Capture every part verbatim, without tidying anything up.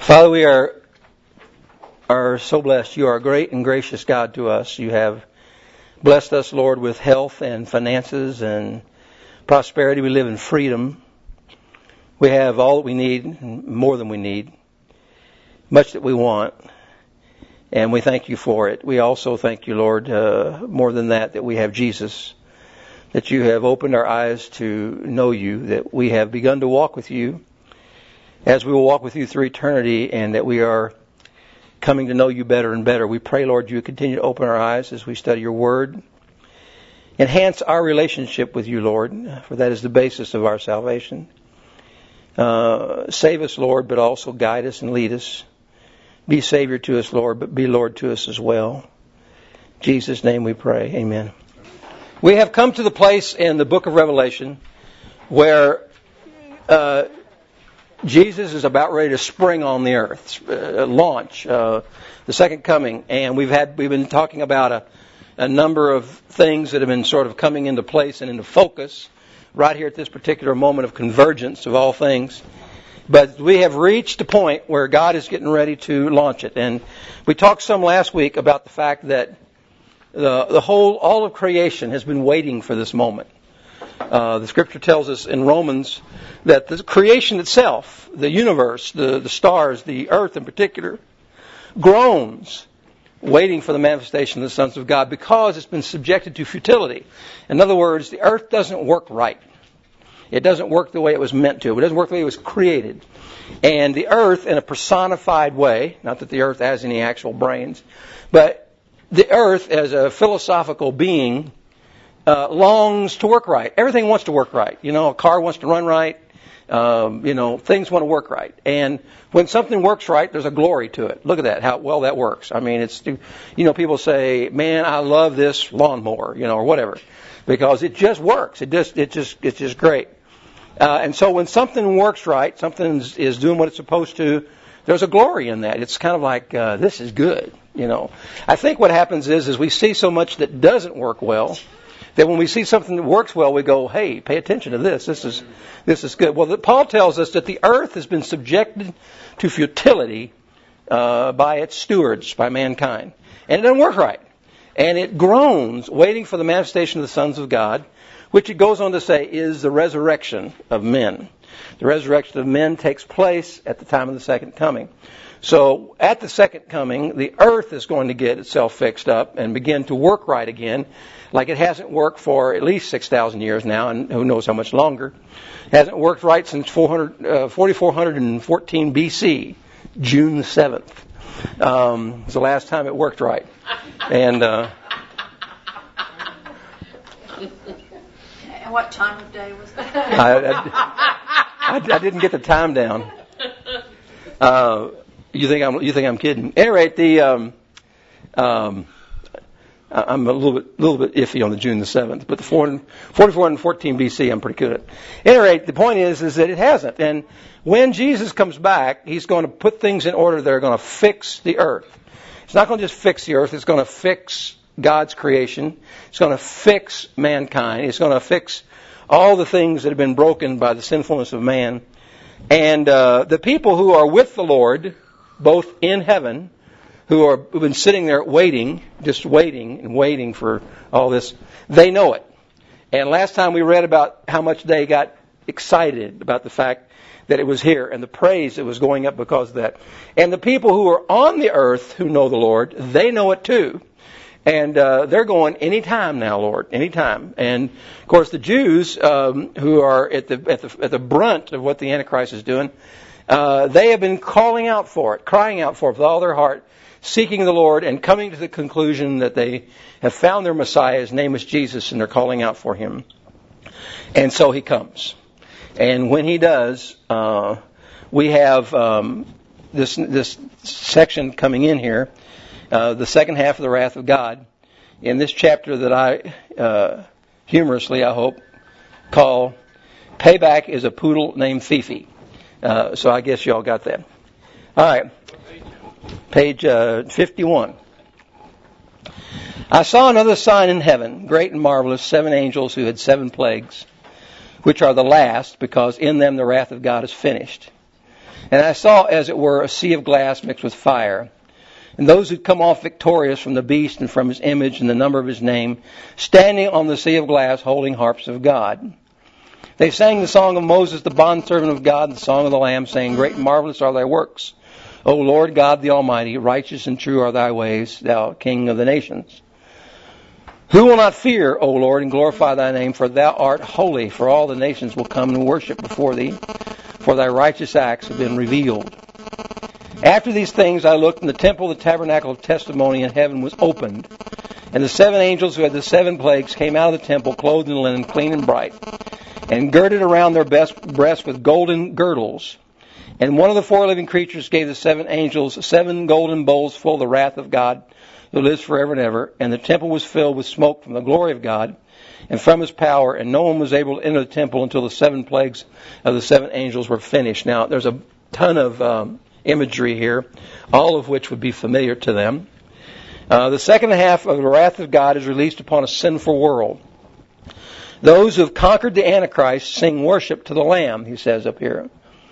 Father, we are are so blessed. You are a great and gracious God to us. You have blessed us, Lord, with health and finances and prosperity. We live in freedom. We have all that we need, and more than we need, much that we want, and we thank you for it. We also thank you, Lord, uh, more than that, that we have Jesus, that you have opened our eyes to know you, that we have begun to walk with you as we will walk with you through eternity, and that we are coming to know you better and better. We pray, Lord, you continue to open our eyes as we study your word. Enhance our relationship with you, Lord, for that is the basis of our salvation. Uh, save us, Lord, but also guide us and lead us. Be Savior to us, Lord, but be Lord to us as well. In Jesus' name we pray. Amen. We have come to the place in the book of Revelation where uh, Jesus is about ready to spring on the earth, uh, launch, uh, the second coming. And we've had we've been talking about a, a number of things that have been sort of coming into place and into focus right here at this particular moment of convergence of all things. But we have reached a point where God is getting ready to launch it. And we talked some last week about the fact that the, the whole, all of creation has been waiting for this moment. Uh, the scripture tells us in Romans that the creation itself, the universe, the, the stars, the earth in particular, groans, waiting for the manifestation of the sons of God because it's been subjected to futility. In other words, the earth doesn't work right. It doesn't work the way it was meant to. It doesn't work the way it was created. And the earth, in a personified way, not that the earth has any actual brains, but the earth as a philosophical being uh, longs to work right. Everything wants to work right. You know, a car wants to run right. Um, you know, things want to work right. And when something works right, there's a glory to it. Look at that, how well that works. I mean, it's, you know, people say, man, I love this lawnmower, you know, or whatever, because it just works. It just, it just, it's just great. Uh, and so when something works right, something is doing what it's supposed to, there's a glory in that. It's kind of like, uh, this is good, you know. I think what happens is, is we see so much that doesn't work well, that when we see something that works well, we go, hey, pay attention to this. This is this is good. Well, the, Paul tells us that the earth has been subjected to futility uh, by its stewards, by mankind. And it doesn't work right. And it groans, waiting for the manifestation of the sons of God, which it goes on to say is the resurrection of men. The resurrection of men takes place at the time of the second coming. So at the second coming, the earth is going to get itself fixed up and begin to work right again, like it hasn't worked for at least six thousand years now, and who knows how much longer. It hasn't worked right since forty-four fourteen B C, June seventh. Um, was the last time it worked right. And uh, And what time of day was that? I, I, I, I didn't get the time down. Uh, you think I'm you think I'm kidding? At any rate, the um, um, I'm a little bit little bit iffy on the June the seventh, but the forty-four fourteen B C I'm pretty good at. At any rate, the point is is that it hasn't. And when Jesus comes back, he's going to put things in order that are going to fix the earth. It's not going to just fix the earth. It's going to fix God's creation. It's going to fix mankind. It's going to fix all the things that have been broken by the sinfulness of man. And uh, the people who are with the Lord, both in heaven, who are who've been sitting there waiting, just waiting and waiting for all this, they know it. And last time we read about how much they got excited about the fact that it was here and the praise that was going up because of that. And the people who are on the earth who know the Lord, they know it too. And uh, they're going, anytime now, Lord, anytime. And of course, the Jews um, who are at the at the at the brunt of what the Antichrist is doing, uh, they have been calling out for it, crying out for it with all their heart, seeking the Lord, and coming to the conclusion that they have found their Messiah. His name is Jesus, and they're calling out for him. And so he comes, and when he does, uh, we have um, this this section coming in here. Uh, the second half of the wrath of God, in this chapter that I, uh, humorously, I hope, call Payback is a Poodle Named Fifi. Uh, so I guess y'all got that. All right. Page uh, fifty-one. I saw another sign in heaven, great and marvelous, seven angels who had seven plagues, which are the last, because in them the wrath of God is finished. And I saw, as it were, a sea of glass mixed with fire. And those who come off victorious from the beast and from his image and the number of his name, standing on the sea of glass, holding harps of God. They sang the song of Moses, the bondservant of God, and the song of the Lamb, saying, Great and marvelous are thy works, O Lord God the Almighty. Righteous and true are thy ways, thou King of the nations. Who will not fear, O Lord, and glorify thy name? For thou art holy, for all the nations will come and worship before thee, for thy righteous acts have been revealed. After these things I looked, and the temple, the tabernacle of testimony in heaven was opened. And the seven angels who had the seven plagues came out of the temple, clothed in linen, clean and bright, and girded around their best breasts with golden girdles. And one of the four living creatures gave the seven angels seven golden bowls full of the wrath of God, who lives forever and ever. And the temple was filled with smoke from the glory of God and from his power, and no one was able to enter the temple until the seven plagues of the seven angels were finished. Now, there's a ton of um, imagery here, all of which would be familiar to them. Uh, the second half of the wrath of God is released upon a sinful world. Those who have conquered the Antichrist sing worship to the Lamb, he says up here.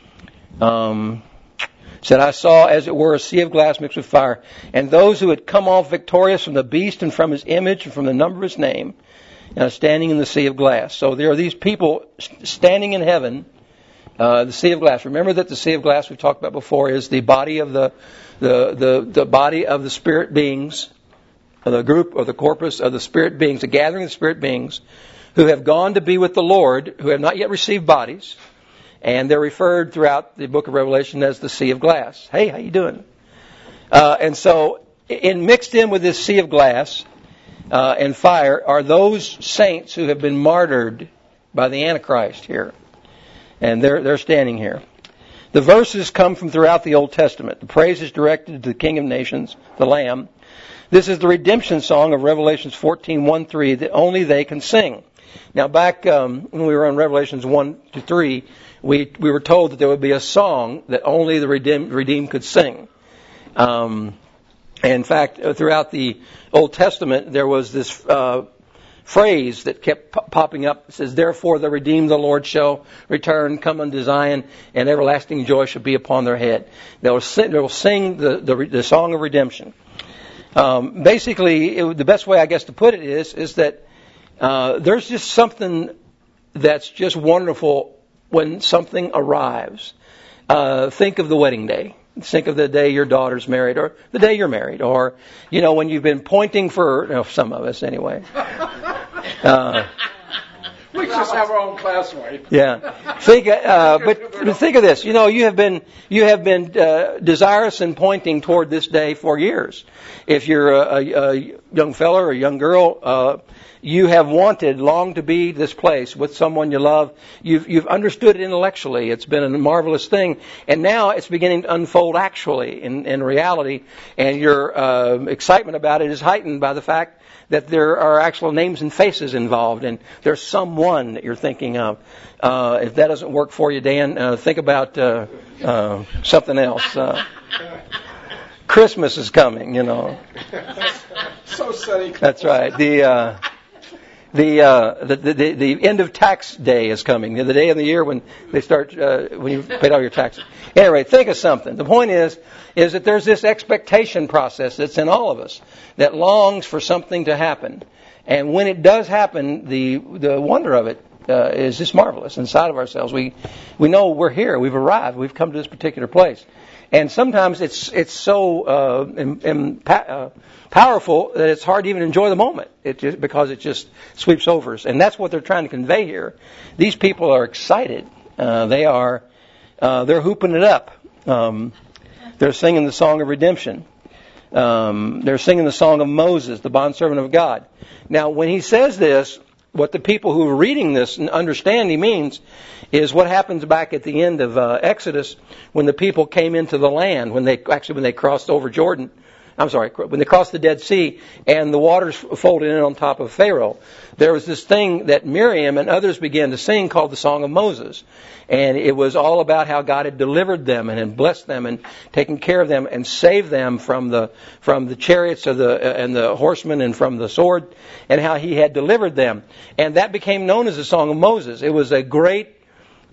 Um, said, I saw, as it were, a sea of glass mixed with fire. And those who had come off victorious from the beast and from his image and from the number of his name, uh, standing in the sea of glass. So there are these people standing in heaven, uh, the sea of glass. Remember that the sea of glass we've talked about before is the body of the, the, the, the body of the spirit beings, the group or the corpus of the spirit beings, the gathering of the spirit beings, who have gone to be with the Lord, who have not yet received bodies, and they're referred throughout the book of Revelation as the sea of glass. Hey, how you doing? Uh, and so, in mixed in with this sea of glass uh, and fire are those saints who have been martyred by the Antichrist here, and they're they're standing here. The verses come from throughout the Old Testament. The praise is directed to the King of Nations, the Lamb. This is the redemption song of Revelations fourteen, one through three that only they can sing. Now, back um, when we were on Revelations one to three, we we were told that there would be a song that only the redeemed, redeemed could sing. Um, in fact, throughout the Old Testament, there was this uh, phrase that kept p- popping up. It says, Therefore the redeemed the Lord shall return, come unto Zion, and everlasting joy shall be upon their head. They will sing, they will sing the, the, the song of redemption. Um, basically, it, the best way, I guess, to put it is, is that Uh, there's just something that's just wonderful when something arrives. Uh, think of the wedding day. Think of the day your daughter's married, or the day you're married, or, you know, when you've been pointing for, you know, some of us anyway. Uh, we just have our own classmate. Yeah. Think, uh, but, but think of this. You know, you have been you have been uh, desirous and pointing toward this day for years. If you're a, a, a young fella or a young girl, uh, you have wanted, longed to be this place with someone you love. You've, you've understood it intellectually. It's been a marvelous thing. And now it's beginning to unfold actually in, in reality. And your uh, excitement about it is heightened by the fact that there are actual names and faces involved. And there's someone that you're thinking of. Uh, if that doesn't work for you, Dan, uh, think about uh, uh, something else. Uh, Christmas is coming, you know. So sunny. That's right. The... Uh, The, uh, the the the end of tax day is coming. The day of the year when they start uh, when you paid all your taxes. Anyway, think of something. The point is is that there's this expectation process that's in all of us that longs for something to happen, and when it does happen, the the wonder of it uh, is just marvelous inside of ourselves. We we know we're here. We've arrived. We've come to this particular place, and sometimes it's it's so uh, in, in, uh, powerful that it's hard to even enjoy the moment. It just, because it just sweeps over us, and that's what they're trying to convey here. These people are excited. Uh, they are uh, they're hooping it up. Um, they're singing the song of redemption. Um, they're singing the song of Moses, the bondservant of God. Now, when he says this, what the people who are reading this and understand he means is what happens back at the end of uh, Exodus when the people came into the land, when they actually when they crossed over Jordan. I'm sorry, when they crossed the Dead Sea and the waters folded in on top of Pharaoh, there was this thing that Miriam and others began to sing called the Song of Moses. And it was all about how God had delivered them and had blessed them and taken care of them and saved them from the from the chariots of the and the horsemen and from the sword, and how he had delivered them. And that became known as the Song of Moses. It was a great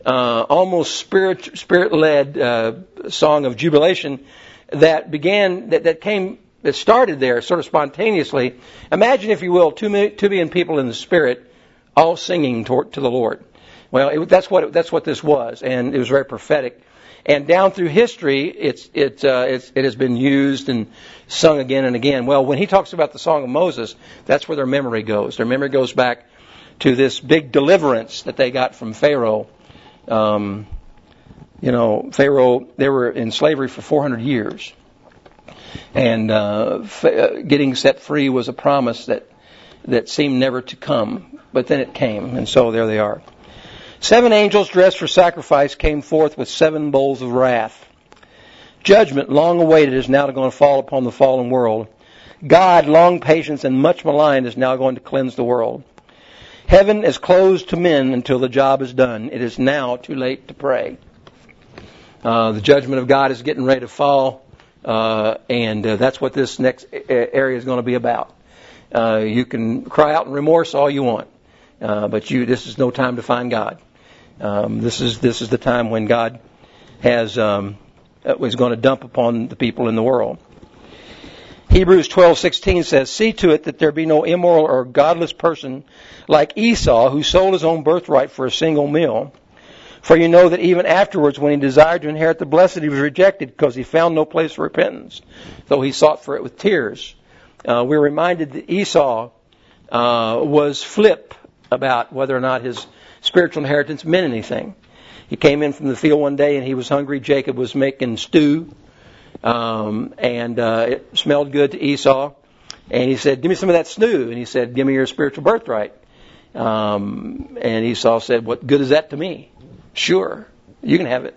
uh, almost spirit spirit-led uh, song of jubilation that began, that, that came, that started there sort of spontaneously. Imagine, if you will, two, million, two billion people in the Spirit all singing to, to the Lord. Well, it, that's what it, that's what this was, and it was very prophetic. And down through history, it's it uh, it's, it has been used and sung again and again. Well, when he talks about the Song of Moses, that's where their memory goes. Their memory goes back to this big deliverance that they got from Pharaoh. Um, you know, Pharaoh, they were in slavery for four hundred years, and uh, f- getting set free was a promise that that seemed never to come, but then it came, and so there they are. Seven angels dressed for sacrifice came forth with seven bowls of wrath. Judgment, long awaited, is now going to fall upon the fallen world. God, long patient and much maligned, is now going to cleanse the world. Heaven is closed to men until the job is done. It is now too late to pray. Uh, the judgment of God is getting ready to fall, uh, and uh, that's what this next area is going to be about. Uh, you can cry out in remorse all you want, uh, but you this is no time to find God. Um, this is this is the time when God has um, is going to dump upon the people in the world. Hebrews twelve sixteen says, "See to it that there be no immoral or godless person like Esau, who sold his own birthright for a single meal. For you know that even afterwards, when he desired to inherit the blessed, he was rejected, because he found no place for repentance, though he sought for it with tears." Uh, we're reminded that Esau uh, was flip about whether or not his spiritual inheritance meant anything. He came in from the field one day and he was hungry. Jacob was making stew, um, and uh, it smelled good to Esau. And he said, "Give me some of that stew." And he said, "Give me your spiritual birthright." Um, and Esau said, "What good is that to me?" "Sure, you can have it."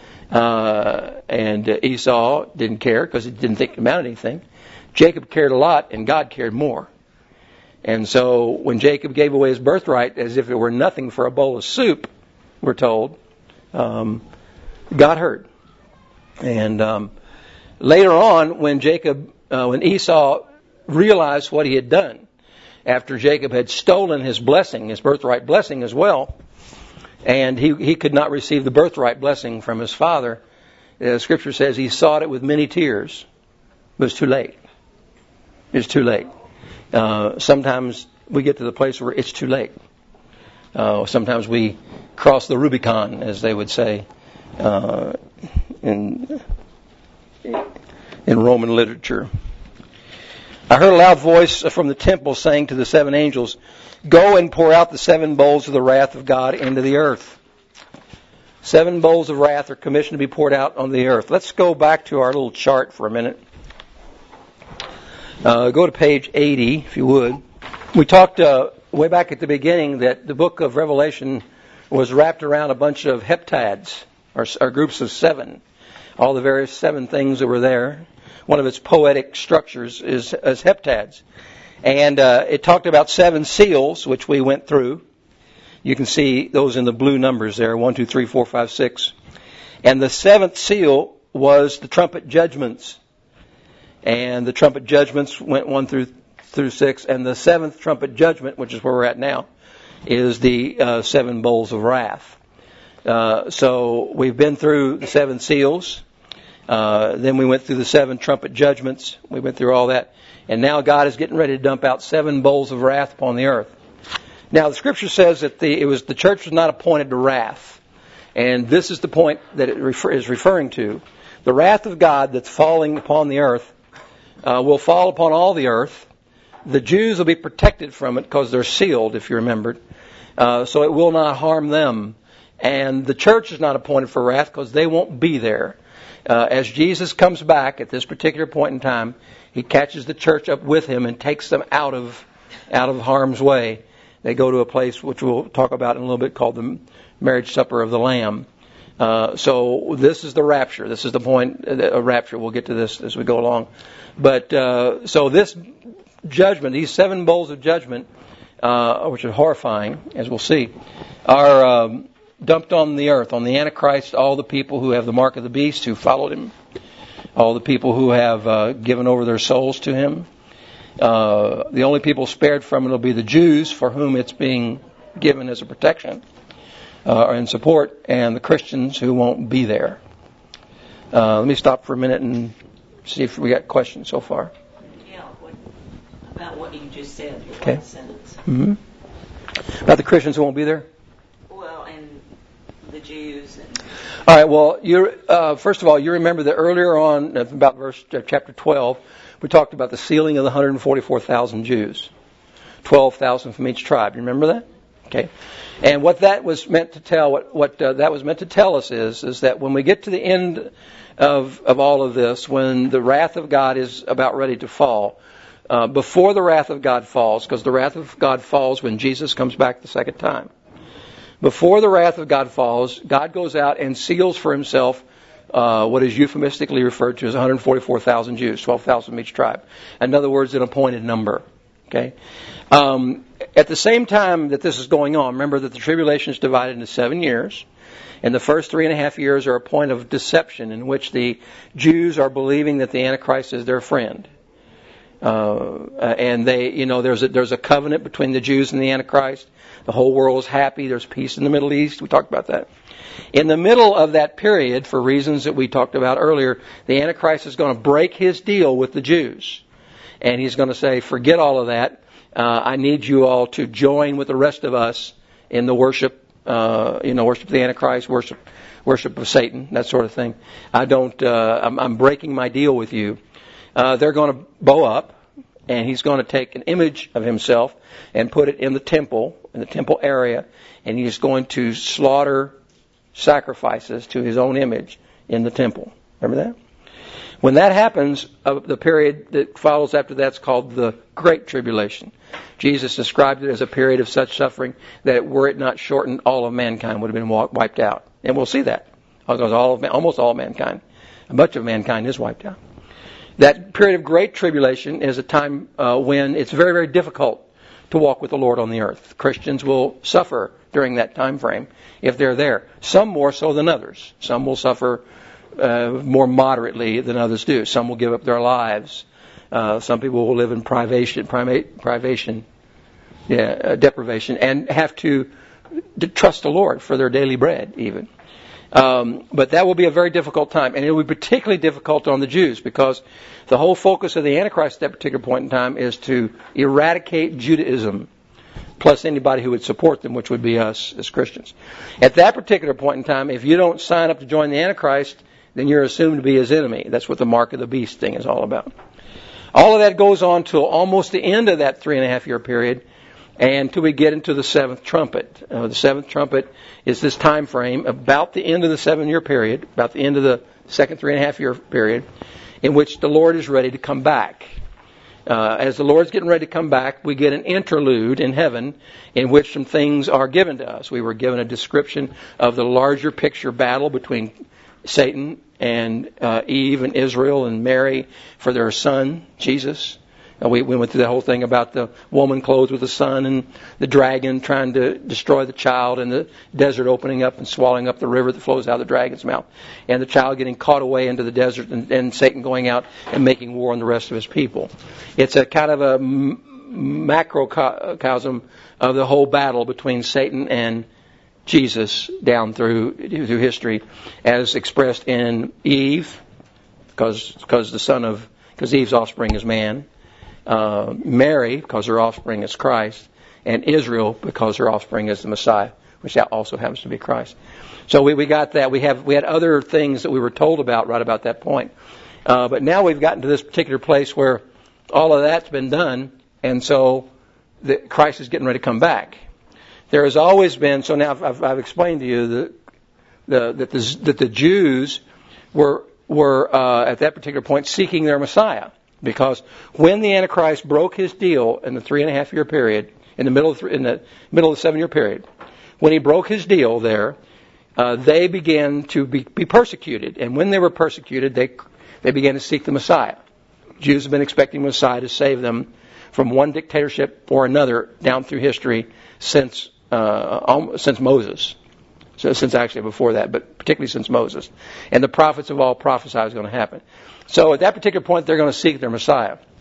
Uh, and uh, Esau didn't care because he didn't think it amounted anything. Jacob cared a lot, and God cared more. And so when Jacob gave away his birthright as if it were nothing for a bowl of soup, we're told, um, God heard. And um, later on, when Jacob, uh, when Esau realized what he had done, after Jacob had stolen his blessing, his birthright blessing as well, and he, he could not receive the birthright blessing from his father, the Scripture says he sought it with many tears. It was too late. It was too late. Uh, sometimes we get to the place where it's too late. Uh, sometimes we cross the Rubicon, as they would say uh, in in Roman literature. I heard a loud voice from the temple saying to the seven angels, "Go and pour out the seven bowls of the wrath of God into the earth." Seven bowls of wrath are commissioned to be poured out on the earth. Let's go back to our little chart for a minute. Uh, go to page eighty, if you would. We talked uh, way back at the beginning that the book of Revelation was wrapped around a bunch of heptads, or, or groups of seven. All the various seven things that were there. One of its poetic structures is, is heptads. And uh, it talked about seven seals, which we went through. You can see those in the blue numbers there, one, two, three, four, five, six. And the seventh seal was the trumpet judgments. And the trumpet judgments went one through through six. And the seventh trumpet judgment, which is where we're at now, is the uh, seven bowls of wrath. Uh, so we've been through the seven seals. Uh, then we went through the seven trumpet judgments. We went through all that. And now God is getting ready to dump out seven bowls of wrath upon the earth. Now the Scripture says that the it was the church was not appointed to wrath. And this is the point that it refer, is referring to. The wrath of God that's falling upon the earth uh, will fall upon all the earth. The Jews will be protected from it because they're sealed, if you remembered. Uh, so it will not harm them. And the church is not appointed for wrath because they won't be there. Uh, as Jesus comes back at this particular point in time, He catches the church up with Him and takes them out of out of harm's way. They go to a place which we'll talk about in a little bit called the marriage supper of the Lamb. Uh, so this is the rapture. This is the point of rapture. We'll get to this as we go along. But uh, so this judgment, these seven bowls of judgment, uh, which are horrifying, as we'll see, are um, dumped on the earth, on the Antichrist, all the people who have the mark of the beast, who followed him, all the people who have uh, given over their souls to him. Uh, the only people spared from it will be the Jews, for whom it's being given as a protection. uh, in support, and the Christians who won't be there. Uh, let me stop for a minute and see if we got questions so far. Yeah, what, about what you just said, your Okay. last sentence. Mm-hmm. About the Christians who won't be there? Well, and the Jews. And All right, well, you uh, first of all, you remember that earlier on, about verse uh, chapter twelve, we talked about the sealing of the one hundred forty-four thousand Jews. twelve thousand from each tribe. You remember that? Okay. And what that was meant to tell, what, what uh, that was meant to tell us is, is that when we get to the end of, of all of this, when the wrath of God is about ready to fall, uh, before the wrath of God falls, because the wrath of God falls when Jesus comes back the second time. Before the wrath of God falls, God goes out and seals for himself uh, what is euphemistically referred to as one hundred forty-four thousand Jews, twelve thousand from each tribe. In other words, an appointed number. Okay. Um, at the same time that this is going on, remember that the tribulation is divided into seven years. And the first three and a half years are a point of deception in which the Jews are believing that the Antichrist is their friend. Uh, and they, you know, there's a, there's a covenant between the Jews and the Antichrist. The whole world is happy. There's peace in the Middle East. We talked about that. In the middle of that period, for reasons that we talked about earlier, the Antichrist is going to break his deal with the Jews. And he's going to say, forget all of that. Uh, I need you all to join with the rest of us in the worship, uh, you know, worship of the Antichrist, worship, worship of Satan, that sort of thing. I don't, uh, I'm, I'm breaking my deal with you. Uh, they're going to bow up, and he's going to take an image of himself and put it in the temple, in the temple area, and he's going to slaughter sacrifices to his own image in the temple. Remember that? When that happens, uh, the period that follows after that's called the Great Tribulation. Jesus described it as a period of such suffering that were it not shortened, all of mankind would have been wiped out. And we'll see that. Because all of, almost all mankind, much of mankind is wiped out. That period of Great Tribulation is a time uh, when it's very, very difficult to walk with the Lord on the earth. Christians will suffer during that time frame if they're there. Some more so than others. Some will suffer Uh, more moderately than others do. Some will give up their lives. Uh, some people will live in privation, primate, privation, yeah, uh, deprivation, and have to, to trust the Lord for their daily bread, even. Um, but that will be a very difficult time, and it will be particularly difficult on the Jews because the whole focus of the Antichrist at that particular point in time is to eradicate Judaism, plus anybody who would support them, which would be us as Christians. At that particular point in time, if you don't sign up to join the Antichrist, then you're assumed to be his enemy. That's what the mark of the beast thing is all about. All of that goes on till almost the end of that three and a half year period, and till we get into the seventh trumpet. Uh, the seventh trumpet is this time frame about the end of the seven year period, about the end of the second three and a half year period, in which the Lord is ready to come back. Uh, as the Lord's getting ready to come back, we get an interlude in heaven in which some things are given to us. We were given a description of the larger picture battle between Satan and uh, Eve and Israel and Mary for their son, Jesus. Uh, we, we went through the whole thing about the woman clothed with the sun and the dragon trying to destroy the child and the desert opening up and swallowing up the river that flows out of the dragon's mouth. And the child getting caught away into the desert and, and Satan going out and making war on the rest of his people. It's a kind of a m- macrocosm of the whole battle between Satan and Jesus down through through history, as expressed in Eve, because because the son of because Eve's offspring is man, uh, Mary because her offspring is Christ, and Israel because her offspring is the Messiah, which also happens to be Christ. So we, we got that. We have we had other things that we were told about right about that point, uh, but now we've gotten to this particular place where all of that's been done, and so the, Christ is getting ready to come back. There has always been, so now I've, I've explained to you that the, that, the, that the Jews were, were uh, at that particular point seeking their Messiah. Because when the Antichrist broke his deal in the three and a half year period, in the middle of, in the, middle of the seven year period, when he broke his deal there, uh, they began to be, be persecuted. And when they were persecuted, they, they began to seek the Messiah. Jews have been expecting the Messiah to save them from one dictatorship or another down through history since Uh, since Moses, so since actually before that, but particularly since Moses. And the prophets have all prophesied is going to happen. So at that particular point, they're going to seek their Messiah.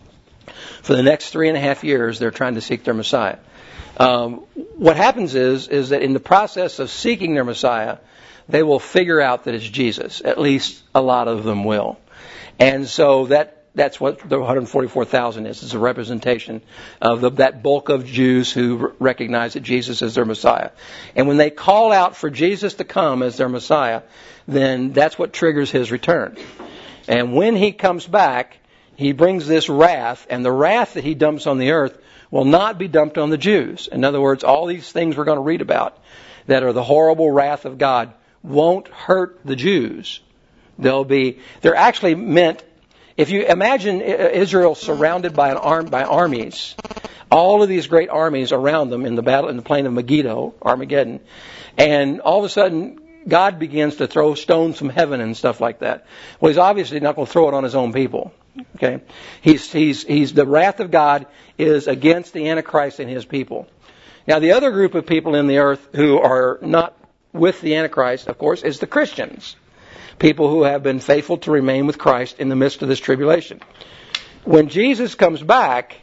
For the next three and a half years, they're trying to seek their Messiah. Um, what happens is, is that in the process of seeking their Messiah, they will figure out that it's Jesus. At least a lot of them will. And so that that's what the one hundred forty-four thousand is. It's a representation of the, that bulk of Jews who r- recognize that Jesus is their Messiah. And when they call out for Jesus to come as their Messiah, then that's what triggers his return. And when he comes back, he brings this wrath, and the wrath that he dumps on the earth will not be dumped on the Jews. In other words, all these things we're going to read about that are the horrible wrath of God won't hurt the Jews. They'll be, they're actually meant, if you imagine Israel surrounded by an arm, by armies, all of these great armies around them in the battle, in the plain of Megiddo, Armageddon, and all of a sudden God begins to throw stones from heaven and stuff like that. Well, he's obviously not going to throw it on his own people. Okay, he's he's he's the wrath of God is against the Antichrist and his people. Now, the other group of people in the earth who are not with the Antichrist, of course, is the Christians. People who have been faithful to remain with Christ in the midst of this tribulation. When Jesus comes back,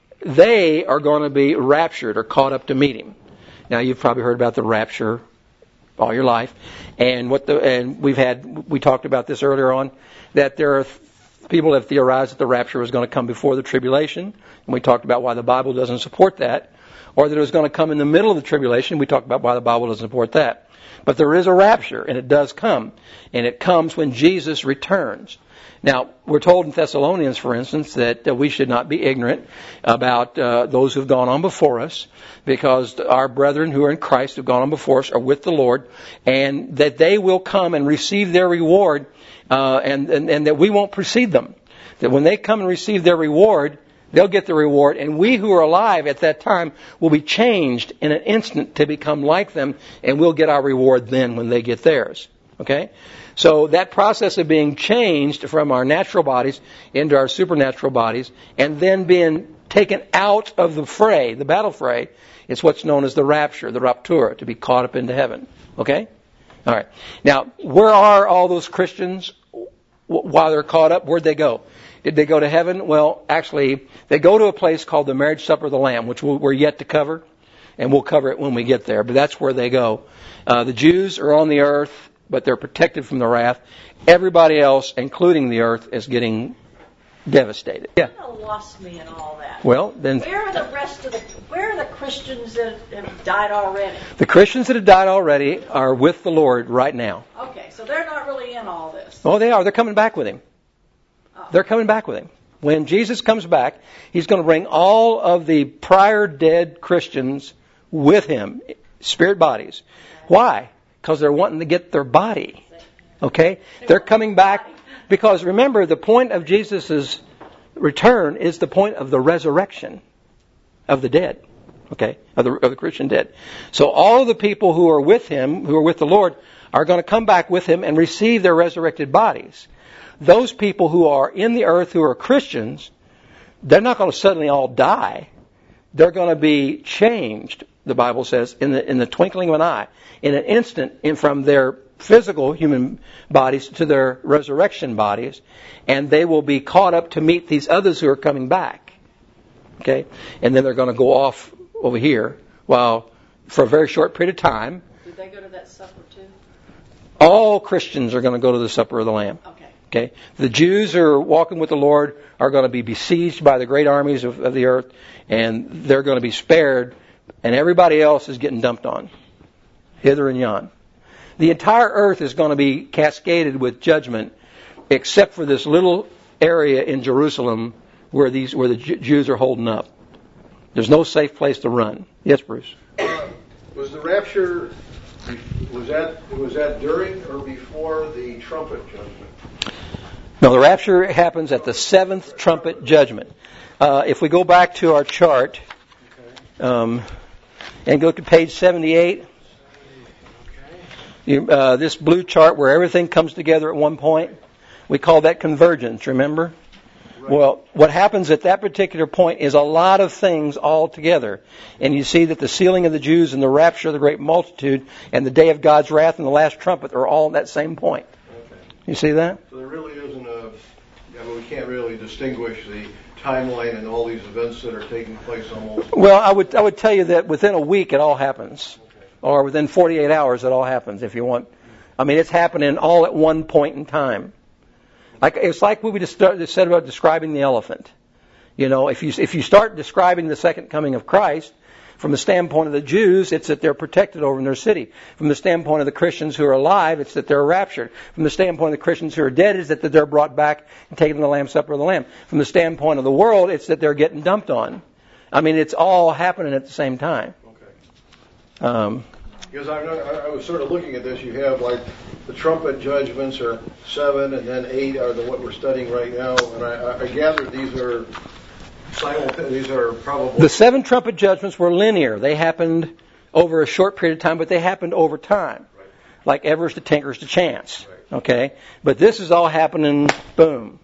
they are going to be raptured or caught up to meet him. Now, you've probably heard about the rapture all your life, and what the and we've had we talked about this earlier on, that there are people have theorized that the rapture was going to come before the tribulation, and we talked about why the Bible doesn't support that, or that it was going to come in the middle of the tribulation. We talked about why the Bible doesn't support that. But there is a rapture, and it does come. And it comes when Jesus returns. Now, we're told in Thessalonians, for instance, that uh, we should not be ignorant about uh, those who have gone on before us, because our brethren who are in Christ, who have gone on before us, are with the Lord, and that they will come and receive their reward, uh, and, and, and that we won't precede them. That when they come and receive their reward, they'll get the reward, and we who are alive at that time will be changed in an instant to become like them, and we'll get our reward then when they get theirs. Okay? So that process of being changed from our natural bodies into our supernatural bodies, and then being taken out of the fray, the battle fray, is what's known as the rapture, the raptura, to be caught up into heaven. Okay? All right. Now, where are all those Christians while they're caught up? Where'd they go? Did they go to heaven? Well, actually, they go to a place called the marriage supper of the Lamb, which we're yet to cover, and we'll cover it when we get there. But that's where they go. Uh, the Jews are on the earth, but they're protected from the wrath. Everybody else, including the earth, is getting devastated. Yeah. You kind of lost me in all that. Well, then, where are the rest of the where are the Christians that have died already? The Christians that have died already are with the Lord right now. Okay, so they're not really in all this. Oh, they are. They're coming back with him. They're coming back with him. When Jesus comes back, he's going to bring all of the prior dead Christians with him, spirit bodies. Why? Because they're wanting to get their body. Okay? They're coming back because, remember, the point of Jesus' return is the point of the resurrection of the dead. Okay? Of the, of the Christian dead. So all of the people who are with him, who are with the Lord, are going to come back with him and receive their resurrected bodies. Those people who are in the earth who are Christians, they're not going to suddenly all die. They're going to be changed, the Bible says, in the in the twinkling of an eye, in an instant, in from their physical human bodies to their resurrection bodies, and they will be caught up to meet these others who are coming back. Okay? And then they're going to go off over here, while for a very short period of time. Did they go to that supper too? All Christians are going to go to the supper of the Lamb. Okay. Okay, the Jews who are walking with the Lord are going to be besieged by the great armies of, of the earth, and they're going to be spared, and everybody else is getting dumped on, hither and yon. The entire earth is going to be cascaded with judgment, except for this little area in Jerusalem where these where the Jews are holding up. There's no safe place to run. Yes, Bruce. Uh, was the rapture was that was that during or before the trumpet judgment? No, the rapture happens at the seventh trumpet judgment. Uh, if we go back to our chart um, and go to page seventy-eight, you, uh, this blue chart where everything comes together at one point, we call that convergence, remember? Right. Well, what happens at that particular point is a lot of things all together. And you see that the sealing of the Jews and the rapture of the great multitude and the day of God's wrath and the last trumpet are all at that same point. You see that? So there really isn't a Yeah, but we can't really distinguish the timeline and all these events that are taking place almost. Well, I would I would tell you that within a week it all happens, Okay. or within forty-eight hours it all happens. If you want, I mean, it's happening all at one point in time. Like it's like we just said about describing the elephant. You know, if you if you start describing the second coming of Christ from the standpoint of the Jews, it's that they're protected over in their city. From the standpoint of the Christians who are alive, it's that they're raptured. From the standpoint of the Christians who are dead, it's that they're brought back and taken to the Lamb's Supper of the Lamb. From the standpoint of the world, it's that they're getting dumped on. I mean, it's all happening at the same time. Okay. Um, Because I, I was sort of looking at this. You have like the trumpet judgments are seven, and then eight are the what we're studying right now. And I, I gather these are simultaneous. These are probably the seven trumpet judgments were linear. They happened over a short period of time, but they happened over time, right. Like Everest to Tinker's to Chance. Right. Okay, but this is all happening. Boom.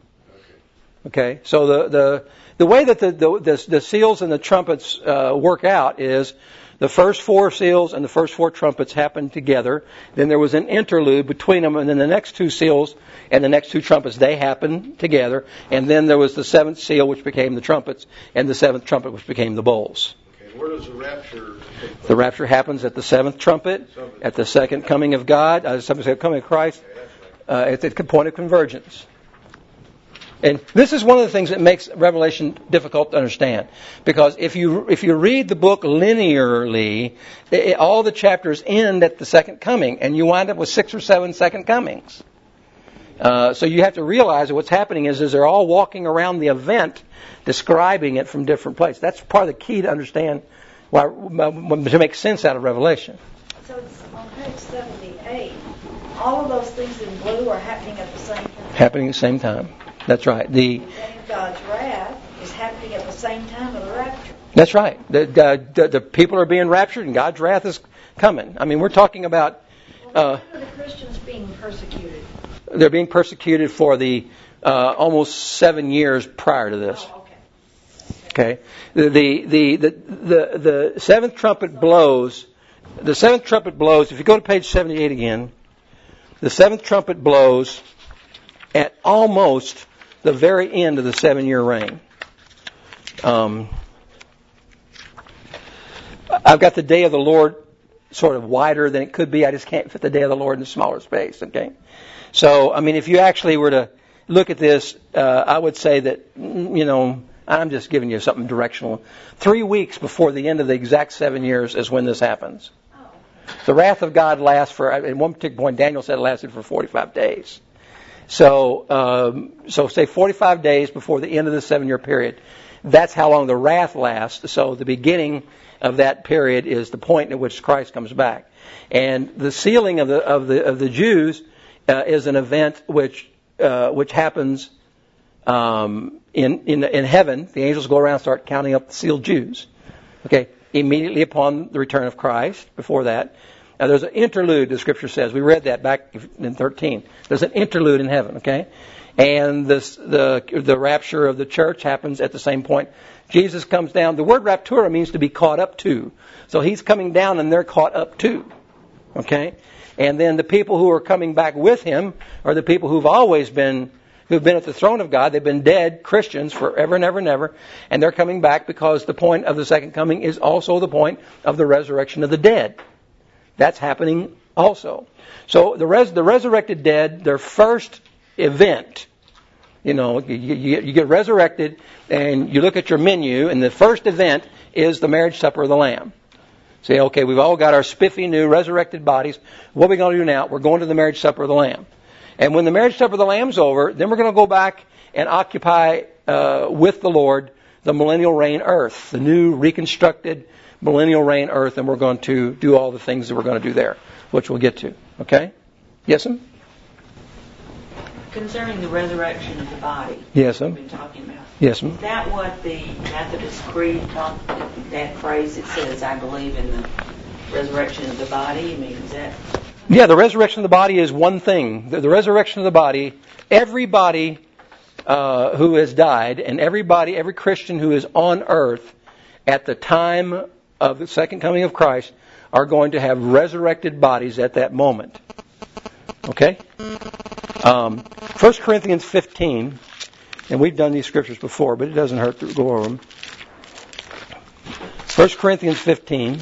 Okay. Okay, so the the the way that the the, the, the seals and the trumpets uh, work out is the first four seals and the first four trumpets happened together. Then there was an interlude between them, and then the next two seals and the next two trumpets, they happened together. And then there was the seventh seal, which became the trumpets, and the seventh trumpet, which became the bowls. Okay. Where does the rapture take place? The rapture happens at the seventh trumpet, at the second coming of God, uh, somebody said coming of Christ, uh, at the point of convergence. And this is one of the things that makes Revelation difficult to understand. Because if you if you read the book linearly, it, all the chapters end at the second coming, and you wind up with six or seven second comings. Uh, so you have to realize that what's happening is, is they're all walking around the event, describing it from different places. That's part of the key to understand, why, to make sense out of Revelation. So it's on page seventy-eight. All of those things in blue are happening at the same time. Happening at the same time. That's right. The The day of God's wrath is happening at the same time of the rapture. That's right. The, the, the, the people are being raptured and God's wrath is coming. I mean, we're talking about... Uh, Why are the Christians being persecuted? They're being persecuted for the uh, almost seven years prior to this. Oh, okay. Okay. The, the, the, the, the, the seventh trumpet blows... The seventh trumpet blows... If you go to page seventy-eight again, the seventh trumpet blows at almost the very end of the seven-year reign. Um, I've got the day of the Lord sort of wider than it could be. I just can't fit the day of the Lord in a smaller space. Okay, so I mean, if you actually were to look at this, uh, I would say that, you know, I'm just giving you something directional. Three weeks before the end of the exact seven years is when this happens. The wrath of God lasts for, at one particular point, Daniel said it lasted for forty-five days. So, um, so say forty-five days before the end of the seven-year period. That's how long the wrath lasts. So the beginning of that period is the point at which Christ comes back. And the sealing of the of the of the Jews uh, is an event which uh, which happens um, in in in heaven. The angels go around and start counting up the sealed Jews. Okay, immediately upon the return of Christ. Before that. Now, there's an interlude, the Scripture says. We read that back in thirteen. There's an interlude in heaven, okay? And this, the the rapture of the church happens at the same point. Jesus comes down. The word raptura means to be caught up to. So he's coming down and they're caught up too, okay? And then the people who are coming back with him are the people who've always been, who've been at the throne of God. They've been dead Christians forever and ever and ever. And they're coming back because the point of the second coming is also the point of the resurrection of the dead. That's happening also. So the res- the resurrected dead, their first event, you know, you, you, you get resurrected and you look at your menu, and the first event is the marriage supper of the Lamb. Say, okay, we've all got our spiffy new resurrected bodies. What are we going to do now? We're going to the marriage supper of the Lamb. And when the marriage supper of the Lamb's over, then we're going to go back and occupy uh, with the Lord the millennial reign earth, the new reconstructed millennial reign earth, and we're going to do all the things that we're going to do there, which we'll get to. Okay? Yes, ma'am? Concerning the resurrection of the body. Yes, We've ma'am? been talking about. Yes, ma'am? Is that what the Methodist Creed talk, that phrase that says, I believe in the resurrection of the body? I mean, is that... Yeah, the resurrection of the body is one thing. The, the resurrection of the body, everybody uh, who has died, and everybody, every Christian who is on earth at the time of the second coming of Christ are going to have resurrected bodies at that moment. Okay? Um, First Corinthians fifteen And we've done these scriptures before, but it doesn't hurt to go over them. First Corinthians fifteen.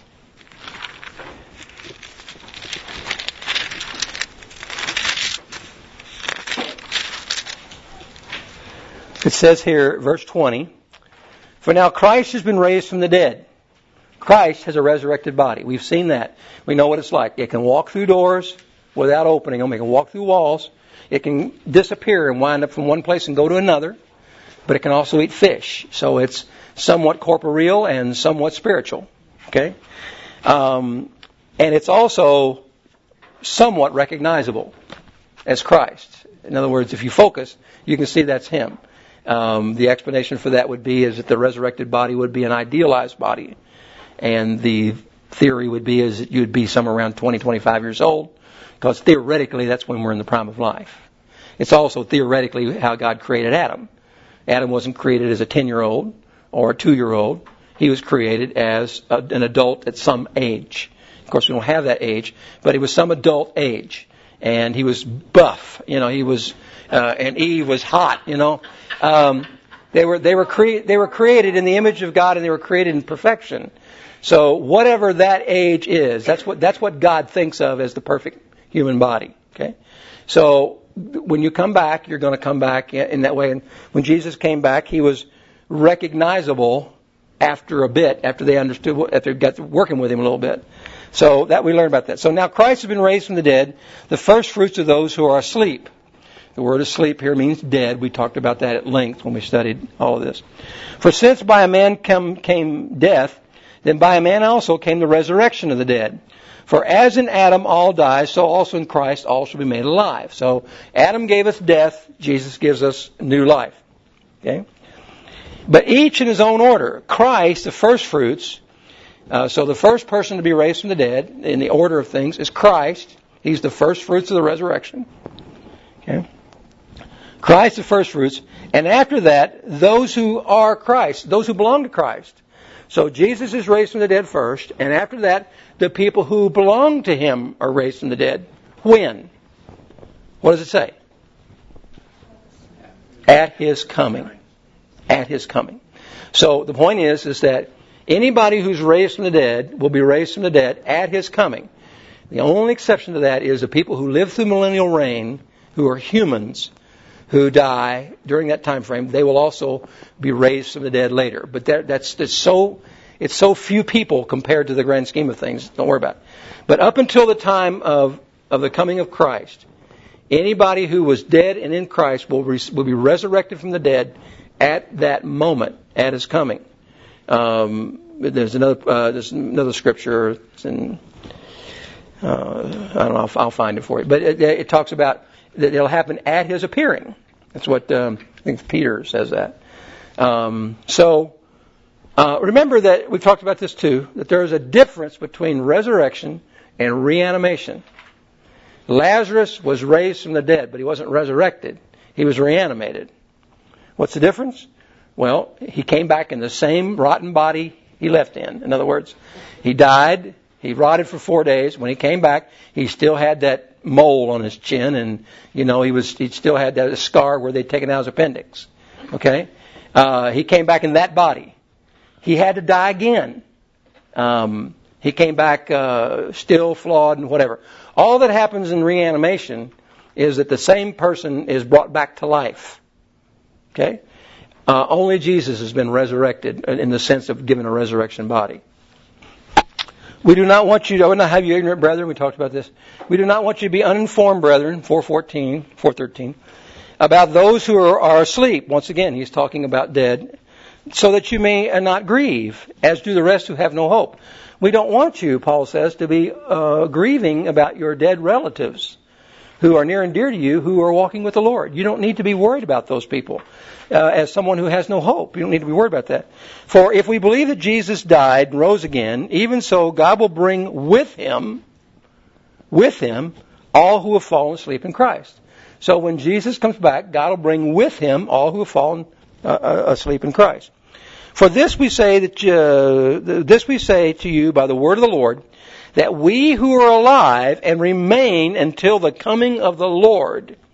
It says here, verse twenty, "For now Christ has been raised from the dead." Christ has a resurrected body. We've seen that. We know what it's like. It can walk through doors without opening them. It can walk through walls. It can disappear and wind up from one place and go to another. But it can also eat fish. So it's somewhat corporeal and somewhat spiritual. Okay? Um, and it's also somewhat recognizable as Christ. In other words, if you focus, you can see that's Him. Um, the explanation for that would be is that the resurrected body would be an idealized body. And the theory would be is that you'd be somewhere around twenty, twenty-five years old, because theoretically that's when we're in the prime of life. It's also theoretically how God created Adam. Adam wasn't created as a ten-year-old or a two-year-old. He was created as a, an adult at some age. Of course, we don't have that age, but he was some adult age. And he was buff, you know, he was, uh, and Eve was hot, you know. Um, they were, they were cre- they were created in the image of God, and they were created in perfection. So whatever that age is, that's what that's what God thinks of as the perfect human body. Okay, so when you come back, you're going to come back in that way. And when Jesus came back, He was recognizable after a bit, after they understood, after they got to working with Him a little bit. So that we learned about that. So now Christ has been raised from the dead, the first fruits of those who are asleep. The word asleep here means dead. We talked about that at length when we studied all of this. For since by a man come, came death, then by a man also came the resurrection of the dead. For as in Adam all die, so also in Christ all shall be made alive. So Adam gave us death, Jesus gives us new life. Okay? But each in his own order. Christ, the first fruits. Uh, so the first person to be raised from the dead, in the order of things, is Christ. He's the first fruits of the resurrection. Okay? Christ, the first fruits. And after that, those who are Christ, those who belong to Christ. So Jesus is raised from the dead first, and after that, the people who belong to Him are raised from the dead. When? What does it say? At His coming. At His coming. So the point is, is that anybody who's raised from the dead will be raised from the dead at His coming. The only exception to that is the people who live through millennial reign, who are humans, who die during that time frame, they will also be raised from the dead later. But that, that's, that's so it's so few people compared to the grand scheme of things. Don't worry about it. But up until the time of, of the coming of Christ, anybody who was dead and in Christ will, re, will be resurrected from the dead at that moment, at His coming. Um, there's another uh, there's another scripture. It's in, uh, I don't know. I'll, I'll find it for you. But it, it talks about that it'll happen at His appearing. That's what um, I think Peter says that. Um, so uh, remember that we've talked about this too. That there is a difference between resurrection and reanimation. Lazarus was raised from the dead, but he wasn't resurrected. He was reanimated. What's the difference? Well, he came back in the same rotten body he left in. In other words, he died, he rotted for four days. When he came back, he still had that mole on his chin, and you know he was he still had that scar where they'd taken out his appendix. Okay, uh, he came back in that body. He had to die again. Um, he came back uh, still flawed and whatever. All that happens in reanimation is that the same person is brought back to life. Okay. Uh, only Jesus has been resurrected in the sense of given a resurrection body. We do not want you to, I would not have you ignorant, brethren. We talked about this. We do not want you to be uninformed, brethren, four fourteen, four thirteen, about those who are, are asleep. Once again, he's talking about dead, so that you may not grieve, as do the rest who have no hope. We don't want you, Paul says, to be uh, grieving about your dead relatives who are near and dear to you, who are walking with the Lord. You don't need to be worried about those people. Uh, as someone who has no hope, you don't need to be worried about that. For if we believe that Jesus died and rose again, even so God will bring with Him, with Him, all who have fallen asleep in Christ. So when Jesus comes back, God will bring with Him all who have fallen uh, asleep in Christ. For this we say that uh, this we say to you by the word of the Lord, that we who are alive and remain until the coming of the Lord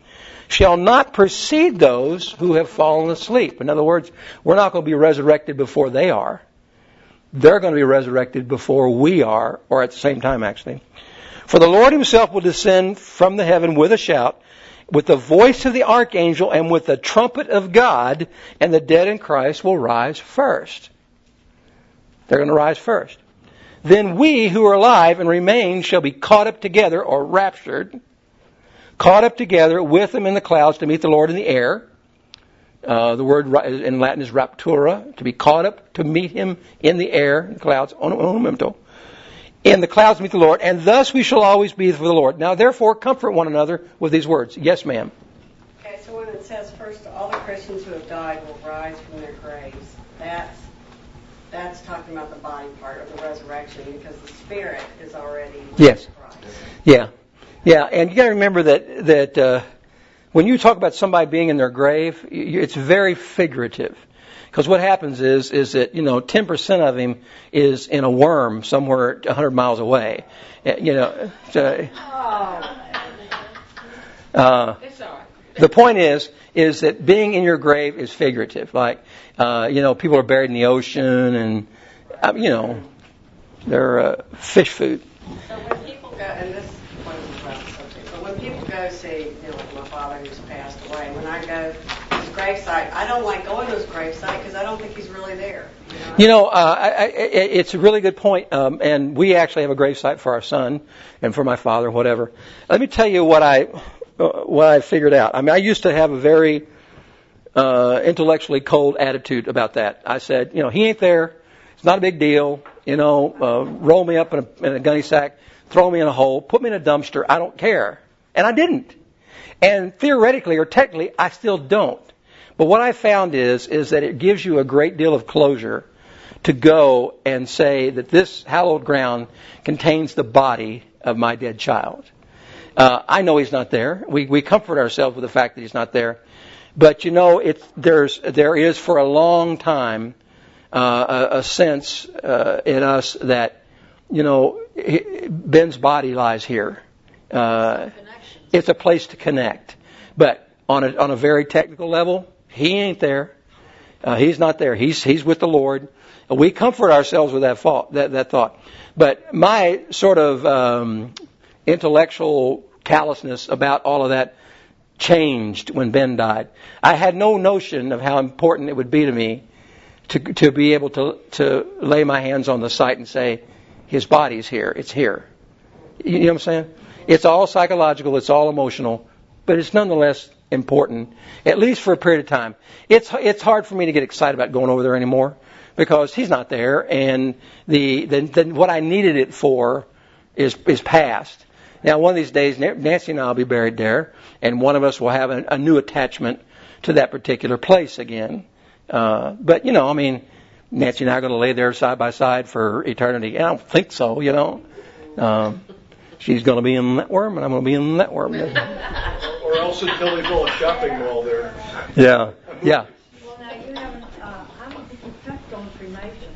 shall not precede those who have fallen asleep. In other words, we're not going to be resurrected before they are. They're going to be resurrected before we are, or at the same time, actually. For the Lord himself will descend from the heaven with a shout, with the voice of the archangel, and with the trumpet of God, and the dead in Christ will rise first. They're going to rise first. Then we who are alive and remain shall be caught up together, or raptured, caught up together with them in the clouds to meet the Lord in the air. Uh, the word in Latin is raptura, to be caught up to meet him in the air, in the clouds, on memento. In the clouds to meet the Lord, and thus we shall always be for the Lord. Now therefore comfort one another with these words. Yes, ma'am. Okay, so when it says first all the Christians who have died will rise from their graves, that's that's talking about the body part of the resurrection, because the spirit is already with Yes. Christ. Yeah. Yeah, and you got to remember that that uh, when you talk about somebody being in their grave, it's very figurative. Because what happens is is that, you know, ten percent of him is in a worm somewhere one hundred miles away. You know, so, uh, the point is is that being in your grave is figurative. Like, uh, you know, people are buried in the ocean, and uh, you know, they're uh, fish food. So when people go, and this wasn't about the subject, but when people go see, you know, like my father who's passed away, when I go to his gravesite, I don't like going to his gravesite because I don't think he's really there. You know, you know uh, I, I, it's a really good point, um, and we actually have a gravesite for our son and for my father, whatever. Let me tell you what I uh, what I figured out. I mean, I used to have a very uh, intellectually cold attitude about that. I said, you know, he ain't there. It's not a big deal. You know, uh, roll me up in a, in a gunny sack, throw me in a hole, put me in a dumpster. I don't care. And I didn't. And theoretically or technically, I still don't. But what I found is, is that it gives you a great deal of closure to go and say that this hallowed ground contains the body of my dead child. Uh, I know he's not there. We, we comfort ourselves with the fact that he's not there. But you know, it's, there's, there is for a long time uh, a, a sense uh, in us that, you know, Ben's body lies here. Uh, it's a place to connect. But on a, on a very technical level, he ain't there. Uh, he's not there. He's he's with the Lord. We comfort ourselves with that thought. That, that thought. But my sort of um, intellectual callousness about all of that changed when Ben died. I had no notion of how important it would be to me to to be able to to lay my hands on the site and say, his body's here. It's here. You know what I'm saying? It's all psychological. It's all emotional. But it's nonetheless important, at least for a period of time. It's it's hard for me to get excited about going over there anymore because he's not there, and the the, the what I needed it for is is past. Now, one of these days, Nancy and I will be buried there, and one of us will have a, a new attachment to that particular place again. Uh, but you know, I mean, Nancy and I are going to lay there side by side for eternity. I don't think so, you know. Um, she's going to be in that worm, and I'm going to be in that worm. Or else until they build a shopping mall there. Yeah, yeah. Well, now you haven't, uh, I don't think you've touched on cremation.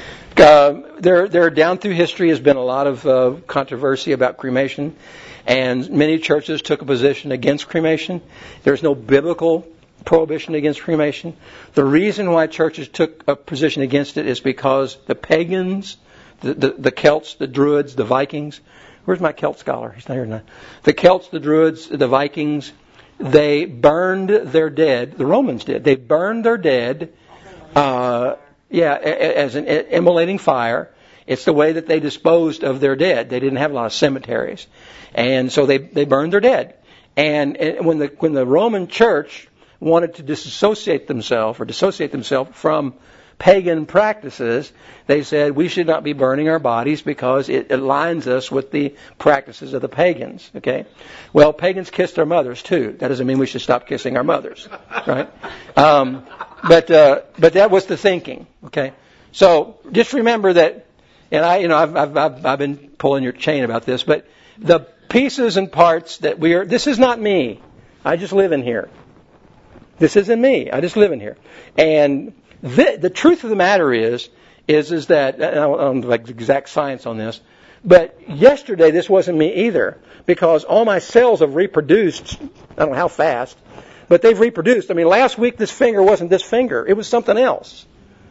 Uh, there, there down through history has been a lot of uh, controversy about cremation, and many churches took a position against cremation. There's no biblical prohibition against cremation. The reason why churches took a position against it is because the pagans, the, the, the Celts, the Druids, the Vikings. Where's my Celt scholar? He's not here now. The Celts, the Druids, the Vikings, they burned their dead. The Romans did. They burned their dead, uh, yeah, as an immolating fire. It's the way that they disposed of their dead. They didn't have a lot of cemeteries, and so they they burned their dead. And, and when the when the Roman Church wanted to disassociate themselves or dissociate themselves from pagan practices, they said we should not be burning our bodies because it aligns us with the practices of the pagans. Okay, well, pagans kissed their mothers too. That doesn't mean we should stop kissing our mothers, right? Um, but uh, but that was the thinking. Okay, so just remember that. And I, you know, I've I've I've, I've been pulling your chain about this, but the pieces and parts that we are. This is not me. I just live in here. This isn't me. I just live in here, and The, the truth of the matter is, is, is that, and I don't know like exact science on this, but yesterday this wasn't me either, because all my cells have reproduced, I don't know how fast, but they've reproduced. I mean, last week this finger wasn't this finger. It was something else.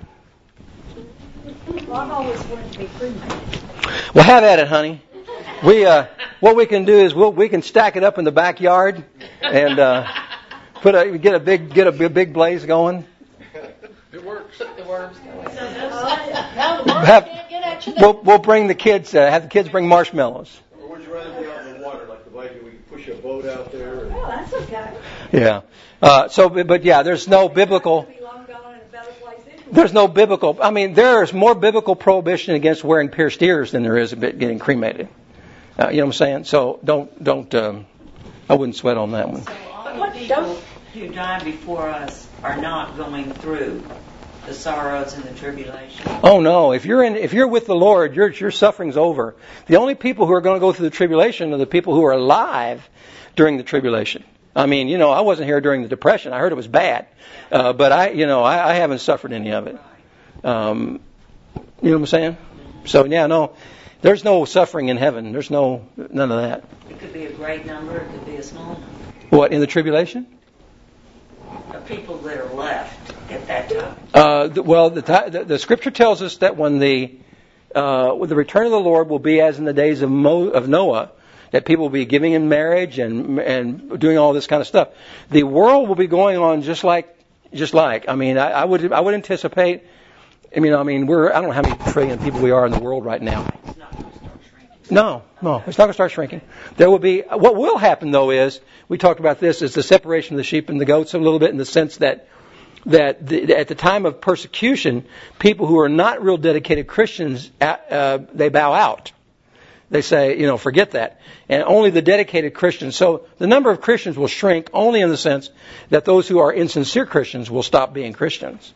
Well, I've always wanted to be cremated. Well, have at it, honey. We, uh, what we can do is we'll, we can stack it up in the backyard and uh, put a get a big get a big blaze going. It works. The worms go in. Now the worms Have- can't get at you. We'll we'll bring the kids. Uh, have the kids bring marshmallows. Or would you rather be out in the water, like the Viking, we could push a boat out there? And Well, that's okay. Yeah. Uh, so, but but yeah, there's no biblical. Be long gone in a better place anyway. There's no biblical. I mean, there's more biblical prohibition against wearing pierced ears than there is about getting cremated. Uh, you know what I'm saying? So don't don't. Um, I wouldn't sweat on that one. So all What the people don't- who die before us are not going through the sorrows and the tribulation. Oh no! If you're in, if you're with the Lord, your your suffering's over. The only people who are going to go through the tribulation are the people who are alive during the tribulation. I mean, you know, I wasn't here during the Depression. I heard it was bad, uh, but I, you know, I, I haven't suffered any of it. Um, you know what I'm saying? So yeah, no, there's no suffering in heaven. There's no none of that. It could be a great number, it could be a small number What in the tribulation? of people that are left at that time. Uh, the, well, the, the the Scripture tells us that when the uh, when the return of the Lord will be as in the days of Mo, of Noah, that people will be giving in marriage and and doing all this kind of stuff. The world will be going on just like just like. I mean, I, I would I would anticipate. I mean, I mean, we're I don't know how many trillion people we are in the world right now. It's not going to start shrinking. No, no, it's not going to start shrinking. There will be, what will happen though is, we talked about this, is the separation of the sheep and the goats a little bit in the sense that, that the, at the time of persecution, people who are not real dedicated Christians, uh, they bow out. They say, you know, forget that. And only the dedicated Christians. So the number of Christians will shrink only in the sense that those who are insincere Christians will stop being Christians.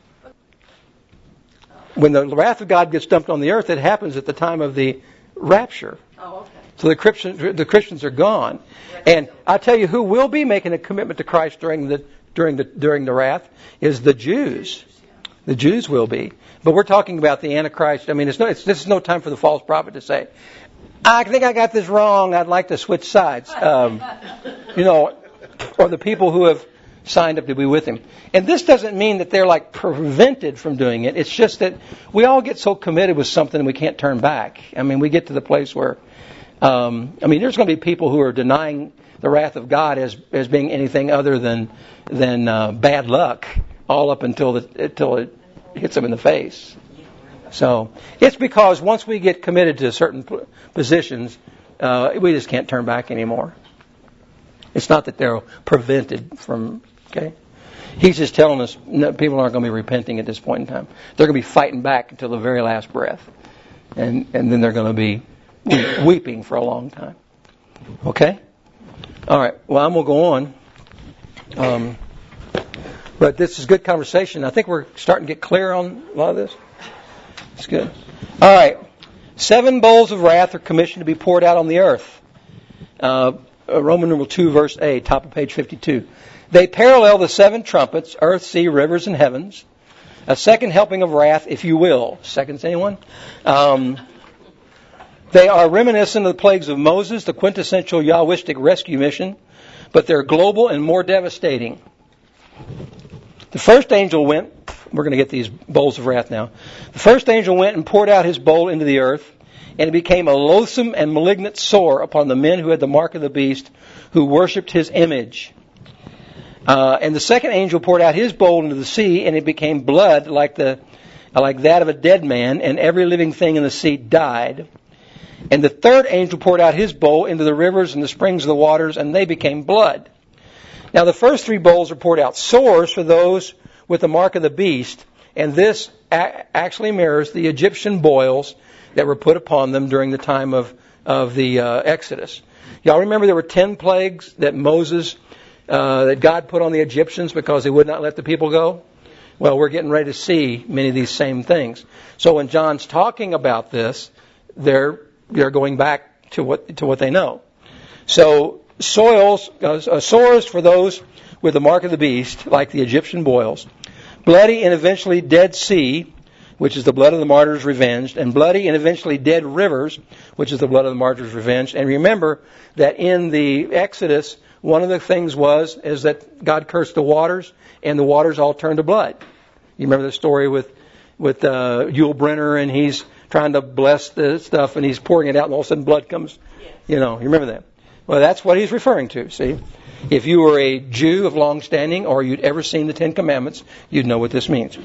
When the wrath of God gets dumped on the earth, it happens at the time of the rapture. Oh, okay. So the Christians, the Christians are gone. And I tell you, who will be making a commitment to Christ during the during the during the wrath is the Jews. The Jews will be. But we're talking about the Antichrist. I mean, it's no, it's, this is no time for the false prophet to say, I think I got this wrong. I'd like to switch sides. Um, you know, or the people who have signed up to be with him. And this doesn't mean that they're like prevented from doing it. It's just that we all get so committed with something and we can't turn back. I mean, we get to the place where, um, I mean, there's going to be people who are denying the wrath of God as as being anything other than than uh, bad luck, all up until the, until it hits them in the face. So it's because once we get committed to certain positions, uh, we just can't turn back anymore. It's not that they're prevented from. Okay, he's just telling us no, people aren't going to be repenting at this point in time. They're going to be fighting back until the very last breath, and and then they're going to be weeping for a long time. Okay, all right. Well, I'm going to go on. Um, but this is good conversation. I think we're starting to get clear on a lot of this. It's good. All right. Seven bowls of wrath are commissioned to be poured out on the earth. Uh, Roman numeral two, verse A, top of page fifty-two. They parallel the seven trumpets, earth, sea, rivers, and heavens. A second helping of wrath, if you will. Seconds, anyone? Um, they are reminiscent of the plagues of Moses, the quintessential Yahwistic rescue mission, but they're global and more devastating. The first angel went, we're going to get these bowls of wrath now. The first angel went and poured out his bowl into the earth, and it became a loathsome and malignant sore upon the men who had the mark of the beast, who worshipped his image. Uh, and the second angel poured out his bowl into the sea, and it became blood like the like that of a dead man, and every living thing in the sea died. And the third angel poured out his bowl into the rivers and the springs of the waters, and they became blood. Now the first three bowls are poured out sores for those with the mark of the beast, and this a- actually mirrors the Egyptian boils that were put upon them during the time of, of the uh, Exodus. Y'all remember there were ten plagues that Moses, uh, that God put on the Egyptians because they would not let the people go? Well, we're getting ready to see many of these same things. So when John's talking about this, they're they're going back to what to what they know. So soils, uh, sores for those with the mark of the beast, like the Egyptian boils, bloody and eventually dead sea, which is the blood of the martyrs revenged, and bloody and eventually dead rivers, which is the blood of the martyrs revenged. And remember that in the Exodus, One of the things was is that God cursed the waters, and the waters all turned to blood. You remember the story with with uh, Yul Brynner, and he's trying to bless the stuff, and he's pouring it out, and all of a sudden blood comes. Yes. You know, you remember that? Well, that's what he's referring to. See, if you were a Jew of long standing, or you'd ever seen the Ten Commandments, you'd know what this means.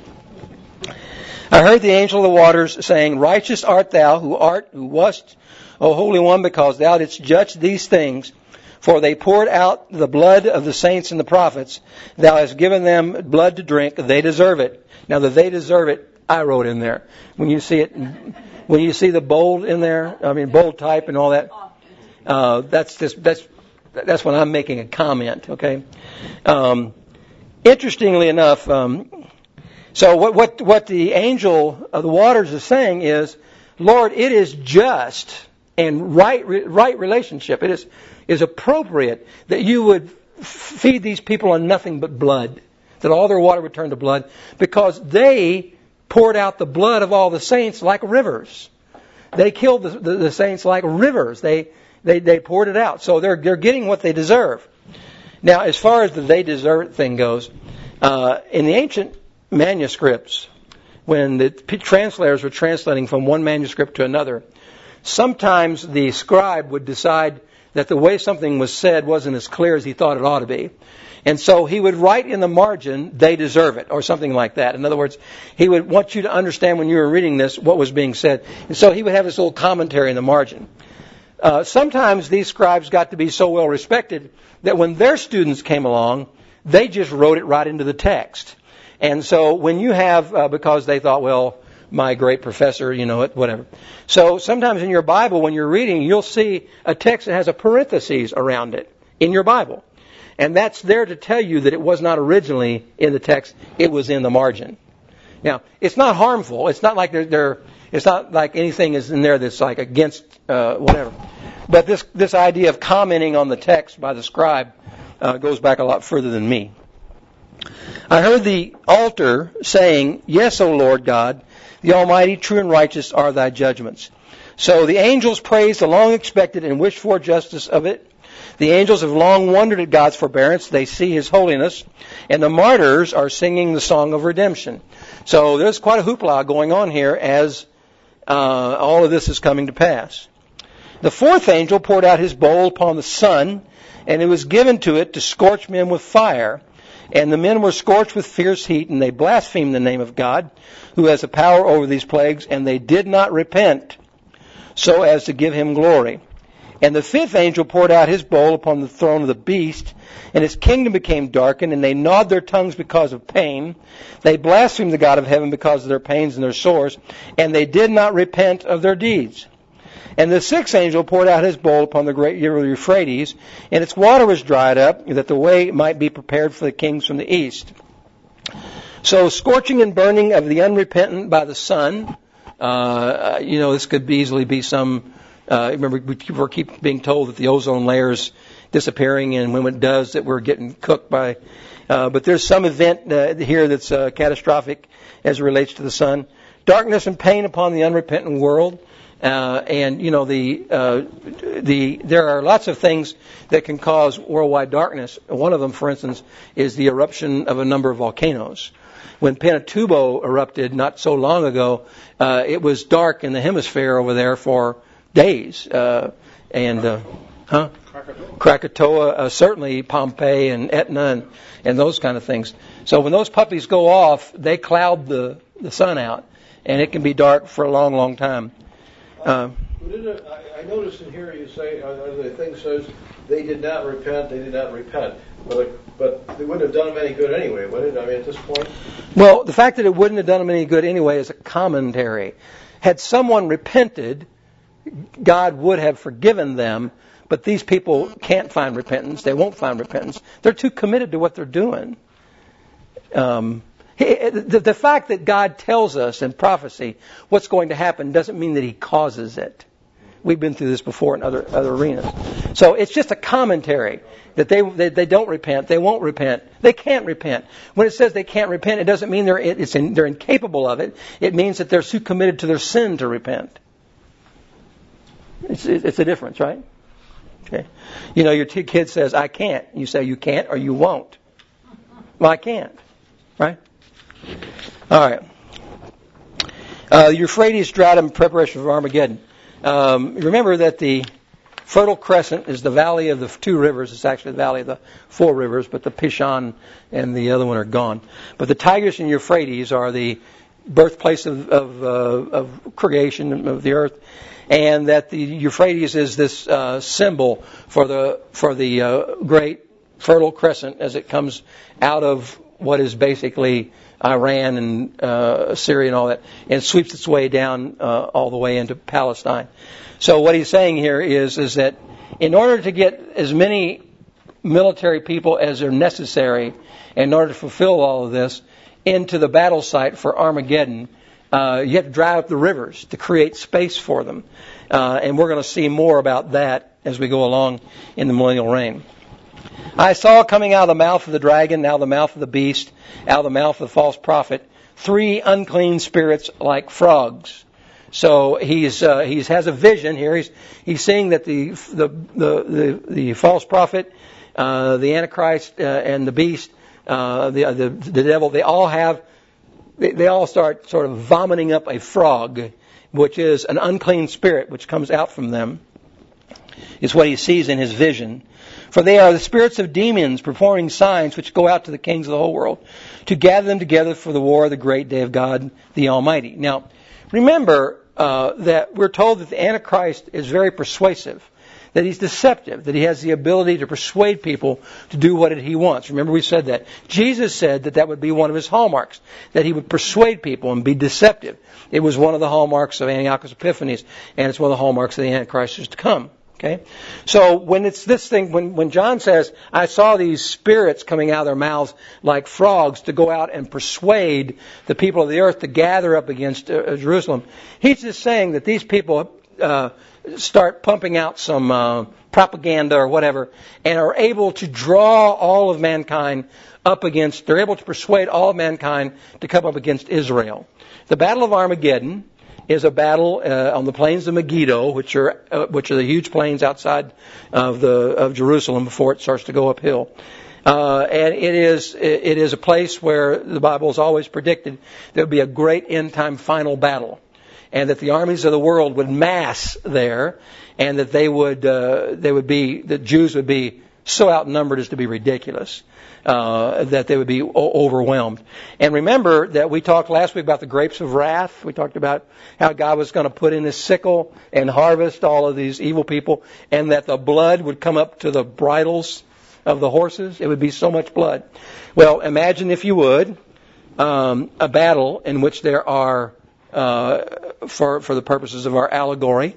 I heard the angel of the waters saying, "Righteous art thou, who art, who wast, O Holy One, because thou didst judge these things. For they poured out the blood of the saints and the prophets. Thou hast given them blood to drink. They deserve it." Now, the "they deserve it," I wrote in there. When you see it, when you see the bold in there, I mean bold type and all that, uh, that's just that's that's when I'm making a comment. Okay. Um, interestingly enough, um, so what what what the angel of the waters is saying is, Lord, it is just and right right relationship. It is. is appropriate that you would feed these people on nothing but blood, that all their water would turn to blood, because they poured out the blood of all the saints like rivers. They killed the, the, the saints like rivers. They, they they poured it out. So they're they're getting what they deserve. Now, as far as the "they deserve it" thing goes, uh, in the ancient manuscripts, when the translators were translating from one manuscript to another, sometimes the scribe would decide that the way something was said wasn't as clear as he thought it ought to be. And so he would write in the margin, "they deserve it," or something like that. In other words, he would want you to understand when you were reading this what was being said. And so he would have this little commentary in the margin. Uh, sometimes these scribes got to be so well respected that when their students came along, they just wrote it right into the text. And so when you have, uh, because they thought, well, my great professor, you know it, whatever. So sometimes in your Bible, when you're reading, you'll see a text that has a parenthesis around it in your Bible. And that's there to tell you that it was not originally in the text, it was in the margin. Now, it's not harmful. It's not like they're, they're it's not like anything is in there that's like against uh, whatever. But this, this idea of commenting on the text by the scribe uh, goes back a lot further than me. I heard the altar saying, "Yes, O Lord God, the Almighty, true and righteous are thy judgments." So the angels praised the long expected and wished for justice of it. The angels have long wondered at God's forbearance. They see His holiness. And the martyrs are singing the song of redemption. So there's quite a hoopla going on here as uh, all of this is coming to pass. The fourth angel poured out his bowl upon the sun, and it was given to it to scorch men with fire. And the men were scorched with fierce heat, and they blasphemed the name of God, who has the power over these plagues, and they did not repent, so as to give Him glory. And the fifth angel poured out his bowl upon the throne of the beast, and his kingdom became darkened, and they gnawed their tongues because of pain. They blasphemed the God of heaven because of their pains and their sores, and they did not repent of their deeds. And the sixth angel poured out his bowl upon the great river Euphrates, and its water was dried up, that the way might be prepared for the kings from the east. So scorching and burning of the unrepentant by the sun, uh, you know, this could easily be some, uh, remember we keep being told that the ozone layer is disappearing, and when it does, that we're getting cooked by, uh, but there's some event uh, here that's uh, catastrophic as it relates to the sun. Darkness and pain upon the unrepentant world. Uh, and you know the uh, the there are lots of things that can cause worldwide darkness. One of them, for instance, is the eruption of a number of volcanoes. When Pinatubo erupted not so long ago, uh, it was dark in the hemisphere over there for days. Uh, and uh, huh? Krakatoa, Krakatoa uh, certainly Pompeii and Etna and, and those kind of things. So when those puppies go off, they cloud the the sun out, and it can be dark for a long, long time. Uh, I noticed in here you say, uh, the thing says, they did not repent, they did not repent. But, but they wouldn't have done them any good anyway, would it? I mean, at this point? Well, the fact that it wouldn't have done them any good anyway is a commentary. Had someone repented, God would have forgiven them, but these people can't find repentance. They won't find repentance. They're too committed to what they're doing. Um... The, the fact that God tells us in prophecy what's going to happen doesn't mean that He causes it. We've been through this before in other other arenas. So it's just a commentary that they they, they don't repent, they won't repent, they can't repent. When it says they can't repent, it doesn't mean they're it's in, they're incapable of it. It means that they're too committed to their sin to repent. It's it's a difference, right? Okay. You know, your t- kid says, I can't. You say, you can't or you won't. Well, I can't. Right? All right. Uh, the Euphrates drought in preparation for Armageddon. Um, remember that the Fertile Crescent is the valley of the two rivers. It's actually the valley of the four rivers, but the Pishon and the other one are gone. But the Tigris and Euphrates are the birthplace of, of, uh, of creation of the earth, and that the Euphrates is this uh, symbol for the for the uh, great Fertile Crescent as it comes out of what is basically Iran and uh, Syria and all that, and sweeps its way down uh, all the way into Palestine. So what he's saying here is is that in order to get as many military people as are necessary in order to fulfill all of this into the battle site for Armageddon, uh, you have to dry up the rivers to create space for them. Uh, and we're going to see more about that as we go along in the millennial reign. I saw coming out of the mouth of the dragon, out of the mouth of the beast, out of the mouth of the false prophet, three unclean spirits like frogs. So he's uh, he has a vision here. He's he's seeing that the the the the, the false prophet, uh, the Antichrist, uh, and the beast, uh, the, the the devil, they all have they, they all start sort of vomiting up a frog, which is an unclean spirit which comes out from them. Is what he sees in his vision. For they are the spirits of demons performing signs which go out to the kings of the whole world to gather them together for the war of the great day of God the Almighty. Now, remember uh, that we're told that the Antichrist is very persuasive, that he's deceptive, that he has the ability to persuade people to do what he wants. Remember we said that. Jesus said that that would be one of his hallmarks, that he would persuade people and be deceptive. It was one of the hallmarks of Antiochus Epiphanes, and it's one of the hallmarks of the Antichrist who's to come. Okay, so when it's this thing, when, when John says, I saw these spirits coming out of their mouths like frogs to go out and persuade the people of the earth to gather up against uh, Jerusalem, he's just saying that these people uh, start pumping out some uh, propaganda or whatever and are able to draw all of mankind up against, they're able to persuade all of mankind to come up against Israel. The Battle of Armageddon is a battle uh, on the plains of Megiddo, which are uh, which are the huge plains outside of the of Jerusalem before it starts to go uphill. Uh, and it is it is a place where the Bible has always predicted there would be a great end time final battle, and that the armies of the world would mass there, and that they would uh, they would be the Jews would be so outnumbered as to be ridiculous. Uh, that they would be o- overwhelmed. And remember that we talked last week about the grapes of wrath. We talked about how God was going to put in his sickle and harvest all of these evil people, and that the blood would come up to the bridles of the horses. It would be so much blood. Well, imagine, if you would, um, a battle in which there are, uh, for for the purposes of our allegory,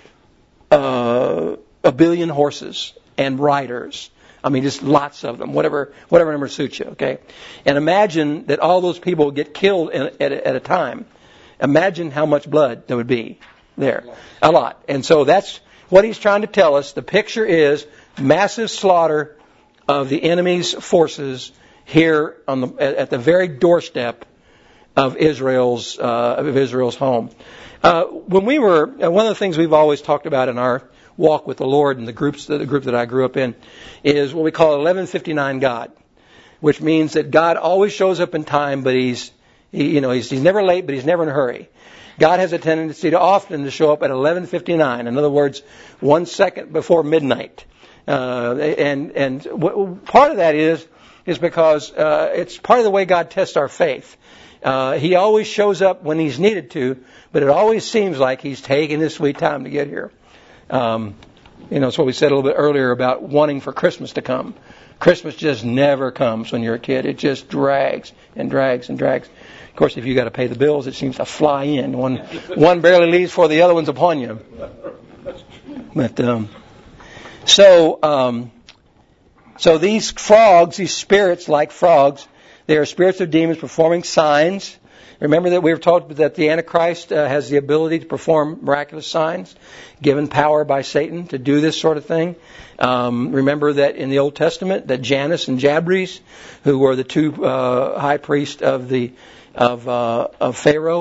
uh, a billion horses and riders. I mean, just lots of them, whatever whatever number suits you, okay? And imagine that all those people get killed in, at, at a time. Imagine how much blood there would be there. A lot. And so that's what he's trying to tell us. The picture is massive slaughter of the enemy's forces here on the at the very doorstep of Israel's uh, of Israel's home. Uh, when we were, one of the things we've always talked about in our walk with the Lord and the groups, the group that I grew up in, is what we call eleven fifty-nine God, which means that God always shows up in time, but he's, he, you know, he's, he's never late, but he's never in a hurry. God has a tendency to often to show up at eleven fifty-nine. In other words, one second before midnight. Uh, and and w- part of that is is because uh, it's part of the way God tests our faith. Uh, he always shows up when he's needed to, but it always seems like he's taking his sweet time to get here. Um, you know, it's what we said a little bit earlier about wanting for Christmas to come. Christmas just never comes when you're a kid. It just drags and drags and drags. Of course, if you got to pay the bills, it seems to fly in. One one barely leaves before the other one's upon you. But um, so um, so these frogs, these spirits like frogs, they are spirits of demons performing signs. Remember that we were told that the Antichrist uh, has the ability to perform miraculous signs, given power by Satan to do this sort of thing. Um, remember that in the Old Testament, that Jannes and Jambres, who were the two uh, high priests of the of uh, of Pharaoh,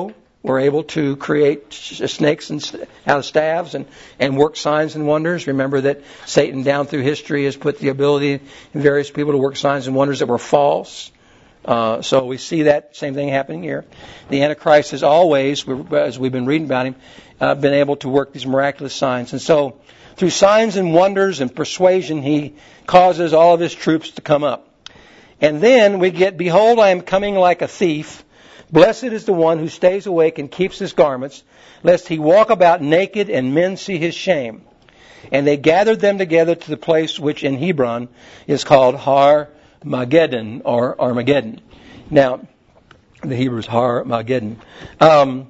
were able to create snakes and out of staves and, and work signs and wonders. Remember that Satan down through history has put the ability in various people to work signs and wonders that were false. Uh, so we see that same thing happening here. The Antichrist has always, as we've been reading about him, uh, been able to work these miraculous signs. And so through signs and wonders and persuasion, he causes all of his troops to come up. And then we get, behold, I am coming like a thief. Blessed is the one who stays awake and keeps his garments, lest he walk about naked and men see his shame. And they gathered them together to the place which in Hebron is called Har Mageddon or Armageddon. Now, the Hebrew is Har Mageddon. Um,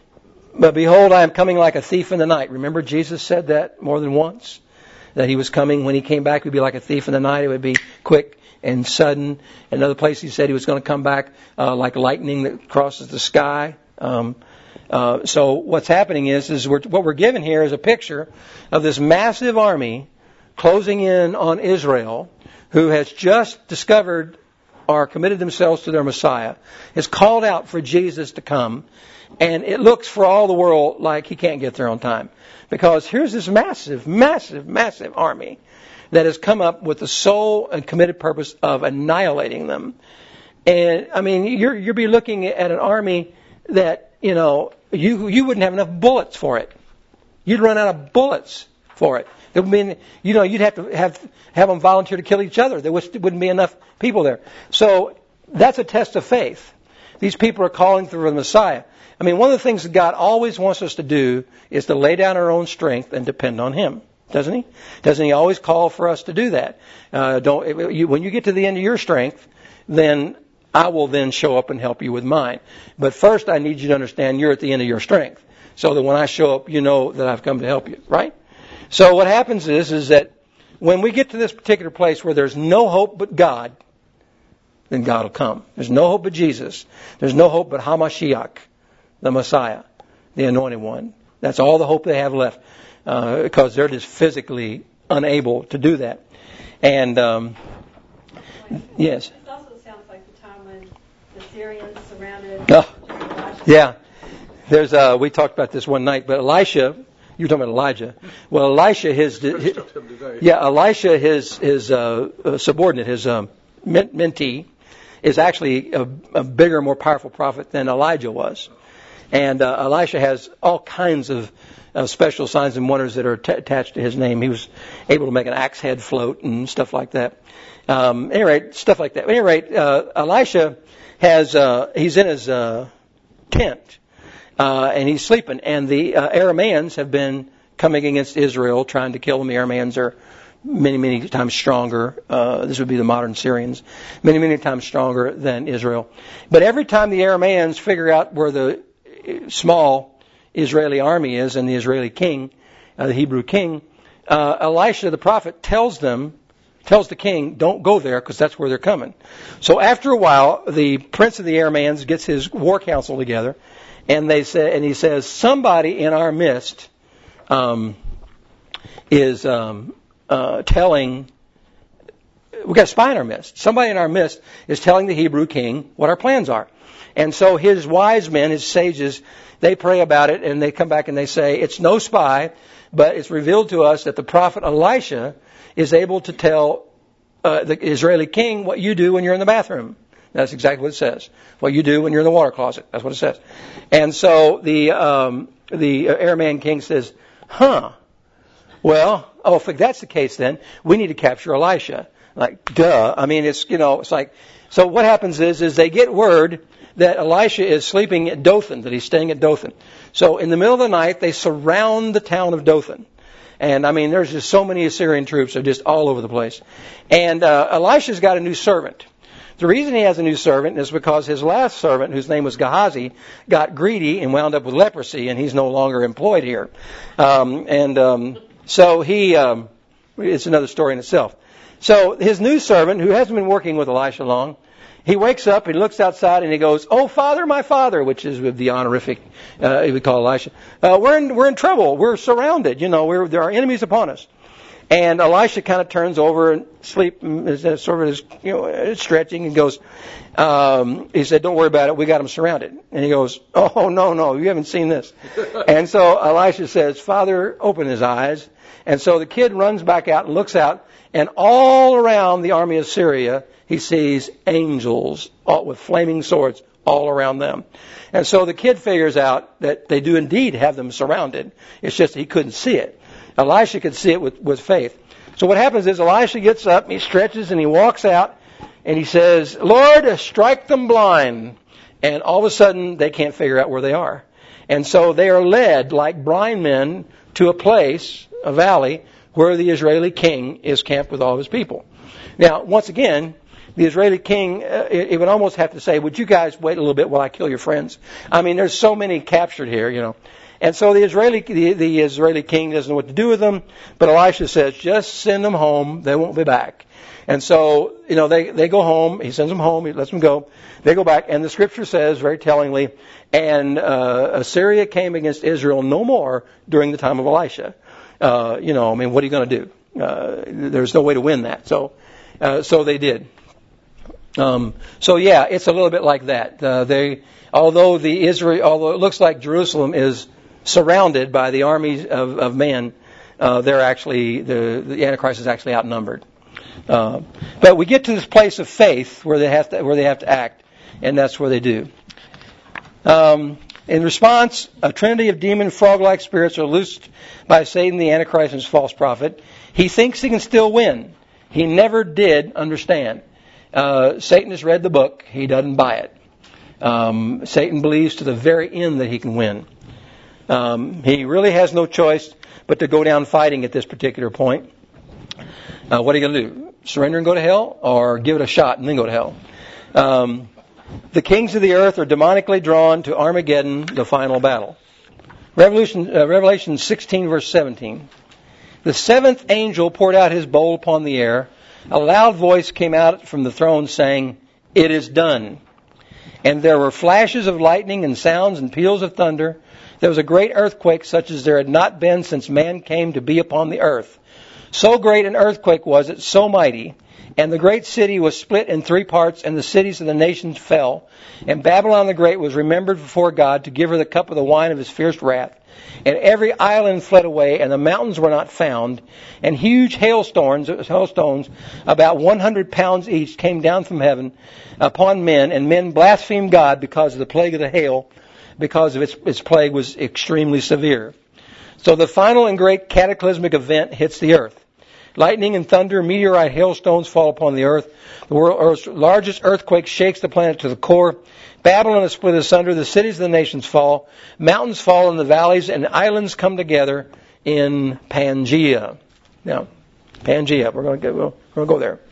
but behold, I am coming like a thief in the night. Remember, Jesus said that more than once, that he was coming. When he came back, it would be like a thief in the night. It would be quick and sudden. Another place he said he was going to come back uh, like lightning that crosses the sky. Um, uh, so what's happening is, is we're, what we're given here is a picture of this massive army closing in on Israel, who has just discovered or committed themselves to their Messiah, has called out for Jesus to come, and it looks for all the world like he can't get there on time. Because here's this massive, massive, massive army that has come up with the sole and committed purpose of annihilating them. And, I mean, you're, you'll be looking at an army that, you know, you you wouldn't have enough bullets for it. You'd run out of bullets for it. It would mean, you know, you'd have to have, have them volunteer to kill each other. There wouldn't be enough people there. So that's a test of faith. These people are calling for the Messiah. I mean, one of the things that God always wants us to do is to lay down our own strength and depend on Him. Doesn't He? Doesn't He always call for us to do that? Uh, don't you, when you get to the end of your strength, then I will then show up and help you with mine. But first, I need you to understand you're at the end of your strength, so that when I show up, you know that I've come to help you. Right? So what happens is, is that when we get to this particular place where there's no hope but God, then God will come. There's no hope but Jesus. There's no hope but Hamashiach, the Messiah, the Anointed One. That's all the hope they have left. Uh, because they're just physically unable to do that. And, um, yes. This also sounds like the time when the Syrians surrounded Oh, Elisha. yeah. There's, uh, we talked about this one night, but Elisha, you were talking about Elijah. Well, Elisha, his, his yeah, Elisha, his, his, uh, subordinate, his, um, mentee, is actually a, a bigger, more powerful prophet than Elijah was. And, uh, Elisha has all kinds of Uh, special signs and wonders that are t- attached to his name. He was able to make an axe head float and stuff like that. Um, at any rate, stuff like that. At any rate, uh, Elisha has, uh, he's in his uh, tent, uh, and he's sleeping. And the uh, Arameans have been coming against Israel, trying to kill them. The Arameans are many, many times stronger. Uh, this would be the modern Syrians. Many, many times stronger than Israel. But every time the Arameans figure out where the small Israeli army is and the Israeli king, uh, the Hebrew king, uh, Elisha the prophet tells them, tells the king, don't go there because that's where they're coming. So after a while, the prince of the Arameans gets his war council together, and they say, and he says, somebody in our midst um, is um, uh, telling. We've got a spy in our midst. Somebody in our midst is telling the Hebrew king what our plans are. And so his wise men, his sages, they pray about it, and they come back and they say, it's no spy, but it's revealed to us that the prophet Elisha is able to tell uh, the Israeli king what you do when you're in the bathroom. That's exactly what it says. What you do when you're in the water closet. That's what it says. And so the um, the Aramean king says, huh, well, oh, if that's the case then, we need to capture Elisha. Like, duh. I mean, it's, you know, it's like, so what happens is, is they get word that Elisha is sleeping at Dothan, that he's staying at Dothan. So in the middle of the night, they surround the town of Dothan. And I mean, there's just so many Assyrian troops are just all over the place. And uh, Elisha's got a new servant. The reason he has a new servant is because his last servant, whose name was Gehazi, got greedy and wound up with leprosy, and he's no longer employed here. Um, and um, so he, um, it's another story in itself. So his new servant, who hasn't been working with Elisha long, he wakes up, he looks outside, and he goes, "Oh, Father, my Father," which is with the honorific, uh, we call Elisha. Uh, we're in, we're in trouble. We're surrounded. You know, we're, there are enemies upon us. And Elisha kind of turns over and sleep, sort of is, you know, stretching, and goes, um, he said, don't worry about it, we got them surrounded. And he goes, oh, no, no, you haven't seen this. And so Elisha says, Father, open his eyes. And so the kid runs back out and looks out, and all around the army of Syria, he sees angels all, with flaming swords all around them. And so the kid figures out that they do indeed have them surrounded. It's just he couldn't see it. Elisha could see it with, with faith. So what happens is Elisha gets up, he stretches, and he walks out, and he says, Lord, strike them blind. And all of a sudden, they can't figure out where they are. And so they are led like blind men to a place, a valley, where the Israeli king is camped with all of his people. Now, once again, the Israeli king, uh, it, it would almost have to say, would you guys wait a little bit while I kill your friends? I mean, there's so many captured here, you know. And so the Israeli the, the Israeli king doesn't know what to do with them, but Elisha says, just send them home, they won't be back. And so, you know, they, they go home, he sends them home, he lets them go, they go back, and the scripture says, very tellingly, and uh, Assyria came against Israel no more during the time of Elisha. Uh, you know, I mean, what are you going to do? Uh, there's no way to win that. So, uh, so they did. Um, so yeah, it's a little bit like that. Uh, they, although the Israel, although it looks like Jerusalem is surrounded by the armies of, of man, uh, they're actually, the, the Antichrist is actually outnumbered. Uh, but we get to this place of faith where they have to, where they have to act, and that's where they do. Um, in response, a trinity of demon frog-like spirits are loosed by Satan, the Antichrist, and his false prophet. He thinks he can still win. He never did understand. Uh, Satan has read the book. He doesn't buy it. Um, Satan believes to the very end that he can win. Um, he really has no choice but to go down fighting at this particular point. Uh, what are you going to do? Surrender and go to hell, or give it a shot and then go to hell? Um, the kings of the earth are demonically drawn to Armageddon, the final battle. Revelation, uh, Revelation sixteen, verse seventeen. The seventh angel poured out his bowl upon the air. A loud voice came out from the throne saying, "It is done." And there were flashes of lightning and sounds and peals of thunder. There was a great earthquake such as there had not been since man came to be upon the earth. So great an earthquake was it, so mighty. And the great city was split in three parts, and the cities of the nations fell. And Babylon the Great was remembered before God to give her the cup of the wine of his fierce wrath. And every island fled away, and the mountains were not found. And huge hailstones, hailstones, about one hundred pounds each, came down from heaven upon men, and men blasphemed God because of the plague of the hail, because of its, its plague was extremely severe. So the final and great cataclysmic event hits the earth. Lightning and thunder, meteorite, hailstones fall upon the earth. The world's largest earthquake shakes the planet to the core. Babylon is split asunder. The cities of the nations fall. Mountains fall in the valleys, and islands come together in Pangea. Now, Pangea, we're going to go, we're going to go there.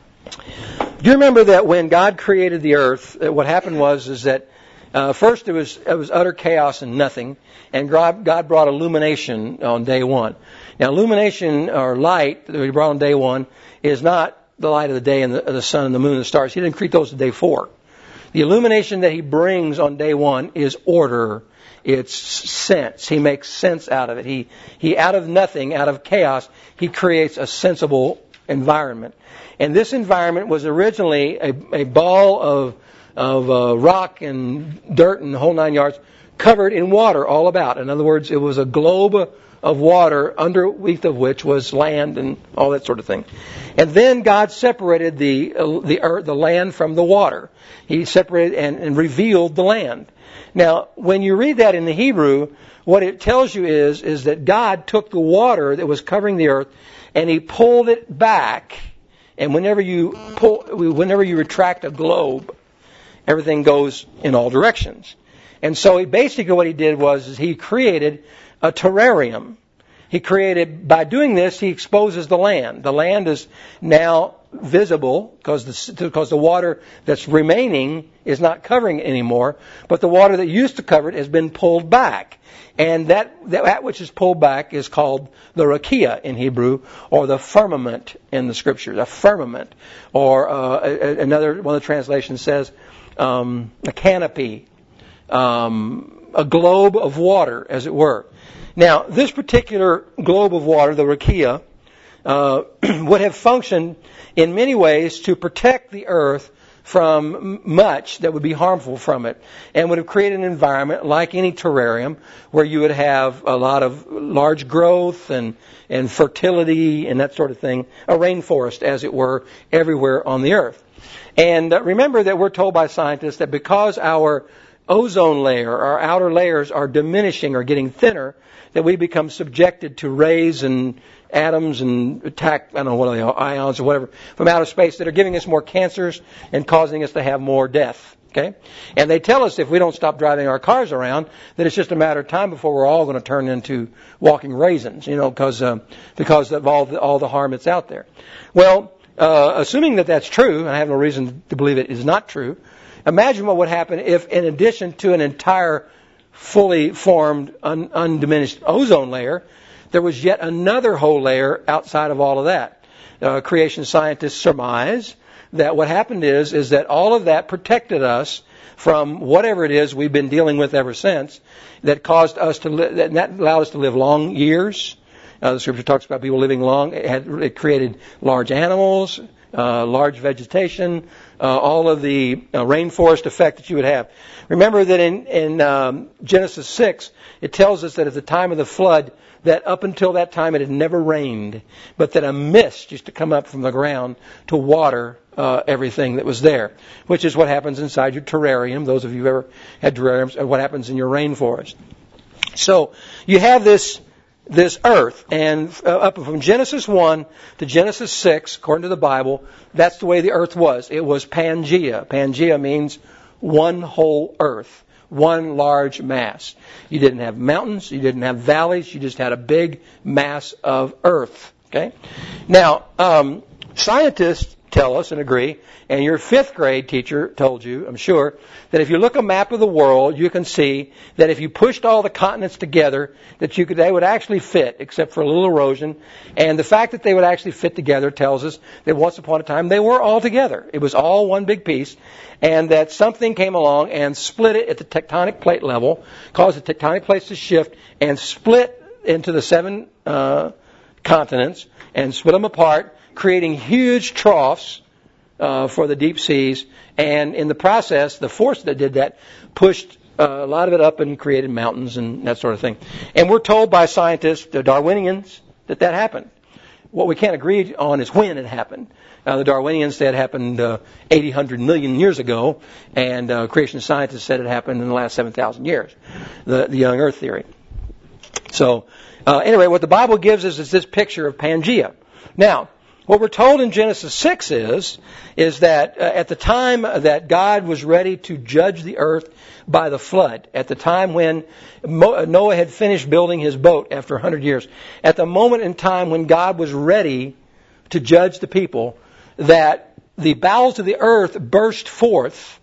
Do you remember that when God created the earth, what happened was is that uh, first it was it was utter chaos and nothing, and God, God brought illumination on day one. Now, illumination or light that He brought on day one is not the light of the day and the, the sun and the moon and the stars. He didn't create those on day four. The illumination that He brings on day one is order. It's sense. He makes sense out of it. He he out of nothing, out of chaos, He creates a sensible environment. And this environment was originally a, a ball of of uh, rock and dirt and the whole nine yards, covered in water all about. In other words, it was a globe of water underneath of which was land and all that sort of thing. And then God separated the uh, the earth, the land from the water. He separated and, and revealed the land. Now, when you read that in the Hebrew, what it tells you is is that God took the water that was covering the earth and He pulled it back. And whenever you pull, whenever you retract a globe, everything goes in all directions. And so he, basically what he did was is he created a terrarium. He created, by doing this, he exposes the land. The land is now visible because the, because the water that's remaining is not covering it anymore, but the water that used to cover it has been pulled back. And that, that which is pulled back is called the rakia in Hebrew, or the firmament in the Scriptures, a firmament. Or uh, another one of the translations says um, a canopy, um, a globe of water, as it were. Now, this particular globe of water, the rakia, uh, would have functioned in many ways to protect the earth from much that would be harmful from it, and would have created an environment like any terrarium where you would have a lot of large growth and, and fertility and that sort of thing, a rainforest, as it were, everywhere on the earth. And uh, remember that we're told by scientists that because our ozone layer, our outer layers are diminishing or getting thinner, that we become subjected to rays and atoms and attack, I don't know what are they, ions or whatever, from outer space that are giving us more cancers and causing us to have more death. Okay? And they tell us if we don't stop driving our cars around, that it's just a matter of time before we're all going to turn into walking raisins, you know, because uh, because of all the, all the harm that's out there. Well, uh, assuming that that's true, and I have no reason to believe it is not true, imagine what would happen if, in addition to an entire fully formed, un, undiminished ozone layer, there was yet another whole layer outside of all of that. Uh, creation scientists surmise that what happened is, is that all of that protected us from whatever it is we've been dealing with ever since, that caused us to li- that, that allowed us to live long years. Uh, the scripture talks about people living long. It, had, it created large animals, uh, large vegetation, uh, all of the uh, rainforest effect that you would have. Remember that in, in um, Genesis six, it tells us that at the time of the flood, that up until that time it had never rained, but that a mist used to come up from the ground to water uh, everything that was there, which is what happens inside your terrarium. Those of you who ever had terrariums, and what happens in your rainforest. So you have this this earth, and uh, up from Genesis one to Genesis six, according to the Bible, that's the way the earth was. It was Pangea. Pangea means one whole earth, one large mass. You didn't have mountains, you didn't have valleys, you just had a big mass of earth. Okay. Now, um, scientists tell us and agree, and your fifth grade teacher told you, I'm sure, that if you look at a map of the world, you can see that if you pushed all the continents together, that you could, they would actually fit, except for a little erosion. And the fact that they would actually fit together tells us that once upon a time they were all together. It was all one big piece, and that something came along and split it at the tectonic plate level, caused the tectonic plates to shift, and split into the seven uh, continents, and split them apart, creating huge troughs uh, for the deep seas. And in the process, the force that did that pushed uh, a lot of it up and created mountains and that sort of thing. And we're told by scientists, the Darwinians, that that happened. What we can't agree on is when it happened. Uh, the Darwinians said it happened uh, eighty, one hundred million years ago, and uh, creation scientists said it happened in the last seven thousand years, the, the young earth theory. So, uh, anyway, what the Bible gives us is this picture of Pangea. Now, what we're told in Genesis six is, is that uh, at the time that God was ready to judge the earth by the flood, at the time when Mo- Noah had finished building his boat after one hundred years, at the moment in time when God was ready to judge the people, that the bowels of the earth burst forth,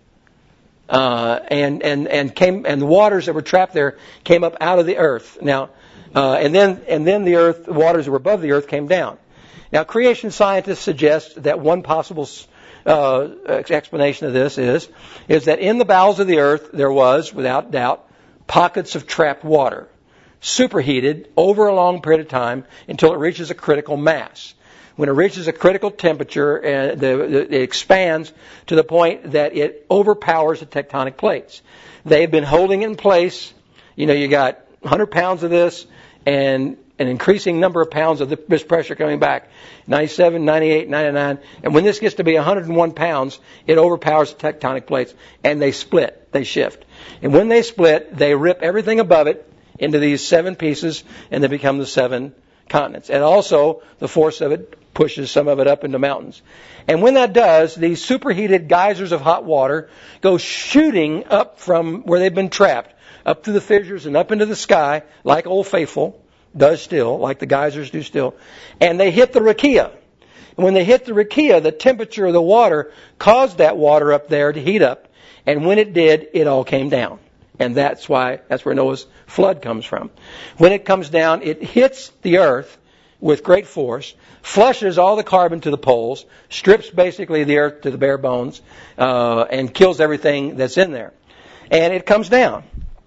uh, and and and came, and the waters that were trapped there came up out of the earth. Now, uh, and then and then the earth, the waters that were above the earth came down. Now, creation scientists suggest that one possible uh, explanation of this is, is that in the bowels of the earth there was, without doubt, pockets of trapped water, superheated over a long period of time until it reaches a critical mass. When it reaches a critical temperature, uh, the, the, it expands to the point that it overpowers the tectonic plates. They've been holding it in place. You know, you got one hundred pounds of this and an increasing number of pounds of this pressure coming back, ninety-seven, ninety-eight, ninety-nine. And when this gets to be one hundred one pounds, it overpowers the tectonic plates, and they split, they shift. And when they split, they rip everything above it into these seven pieces, and they become the seven continents. And also, the force of it pushes some of it up into mountains. And when that does, these superheated geysers of hot water go shooting up from where they've been trapped, up through the fissures and up into the sky, like Old Faithful does still, like the geysers do still. And they hit the Rakia. And when they hit the Rakia, the temperature of the water caused that water up there to heat up. And when it did, it all came down. And that's why, that's where Noah's flood comes from. When it comes down, it hits the earth with great force, flushes all the carbon to the poles, strips basically the earth to the bare bones, uh, and kills everything that's in there. And it comes down.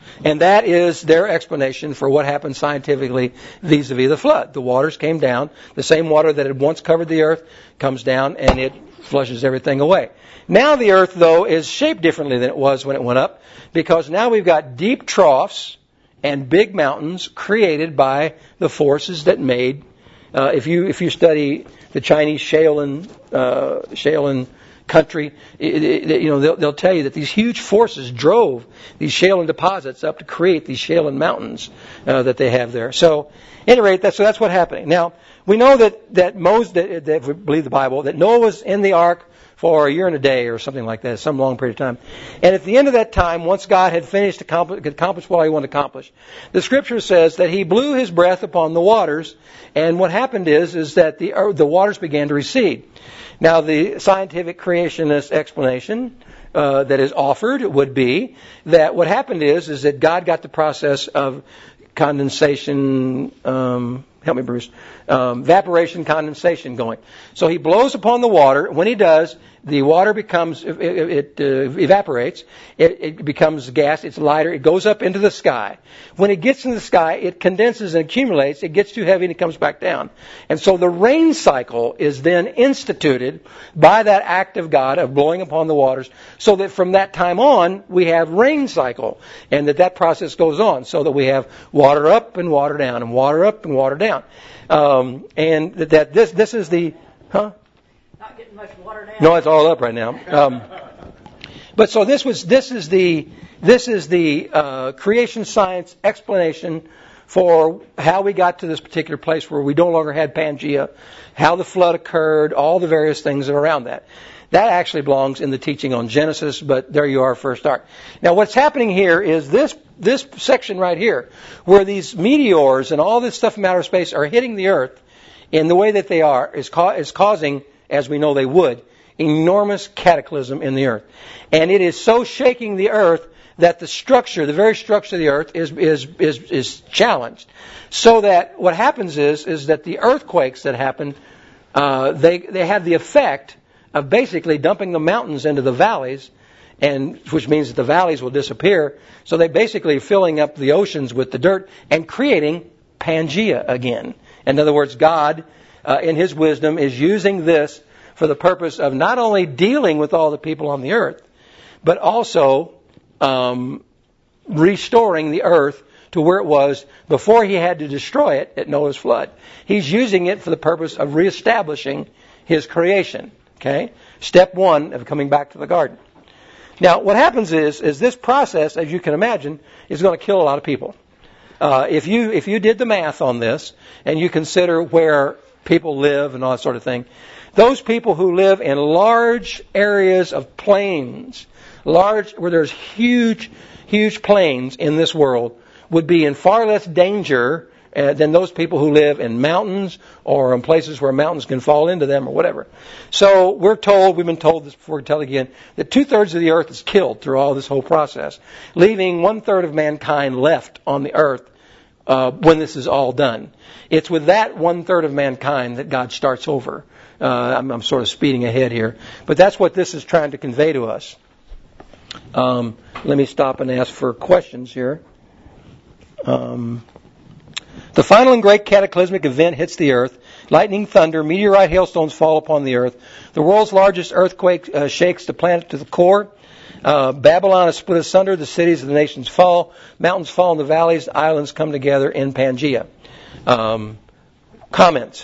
And that is their explanation for what happened scientifically vis-a-vis the flood. The waters came down. The same water that had once covered the earth comes down and it flushes everything away. Now the earth, though, is shaped differently than it was when it went up, because now we've got deep troughs and big mountains created by the forces that made. Uh, if you if you study the Chinese shale and uh, shale and country, it, it, you know they'll, they'll tell you that these huge forces drove these shale and deposits up to create these shale and mountains uh, that they have there. So, at any rate, that's so that's what's happening. Now we know that that Moses, that, that if we believe the Bible, that Noah was in the ark for a year and a day or something like that, some long period of time. And at the end of that time, once God had finished accomplish, accomplished what he wanted to accomplish, the Scripture says that he blew his breath upon the waters, and what happened is is that the the waters began to recede. Now, the scientific creationist explanation uh, that is offered would be that what happened is is that God got the process of condensation. Um, help me, Bruce. Um, evaporation, condensation going. So he blows upon the water. When he does, the water becomes, it, it uh, evaporates. It, it becomes gas. It's lighter. It goes up into the sky. When it gets into the sky, it condenses and accumulates. It gets too heavy and it comes back down. And so the rain cycle is then instituted by that act of God of blowing upon the waters, so that from that time on, we have rain cycle. And that that process goes on, so that we have water up and water down, and water up and water down. Um, and that this this is the, huh? Not getting much water down. No, it's all up right now. Um, but so this was this is the this is the uh, creation science explanation for how we got to this particular place where we no longer had Pangea, how the flood occurred, all the various things that are around that. That actually belongs in the teaching on Genesis, but there you are, first ark. Now, what's happening here is this this section right here, where these meteors and all this stuff from outer space are hitting the earth in the way that they are, is, ca- is causing, as we know they would, enormous cataclysm in the earth. And it is so shaking the earth that the structure, the very structure of the earth is is is, is challenged. So that what happens is is that the earthquakes that happen, uh, they they have the effect of basically dumping the mountains into the valleys, and which means that the valleys will disappear. So they basically filling up the oceans with the dirt and creating Pangea again. In other words, God, uh, in His wisdom, is using this for the purpose of not only dealing with all the people on the earth, but also um, restoring the earth to where it was before He had to destroy it at Noah's flood. He's using it for the purpose of reestablishing His creation. Okay? Step one of coming back to the garden. Now, what happens is, is this process, as you can imagine, is going to kill a lot of people. Uh, if you if you did the math on this, and you consider where people live and all that sort of thing, those people who live in large areas of plains, large where there's huge, huge plains in this world, would be in far less danger Uh, than those people who live in mountains or in places where mountains can fall into them or whatever. So we're told, we've been told this before, we tell again, that two-thirds of the earth is killed through all this whole process, leaving one-third of mankind left on the earth uh, when this is all done. It's with that one-third of mankind that God starts over. Uh, I'm, I'm sort of speeding ahead here, but that's what this is trying to convey to us. Um, let me stop and ask for questions here. Um... The final and great cataclysmic event hits the earth. Lightning, thunder, meteorite, hailstones fall upon the earth. The world's largest earthquake uh, shakes the planet to the core. Uh, Babylon is split asunder. The cities of the nations fall. Mountains fall in the valleys. Islands come together in Pangea. Um, comments?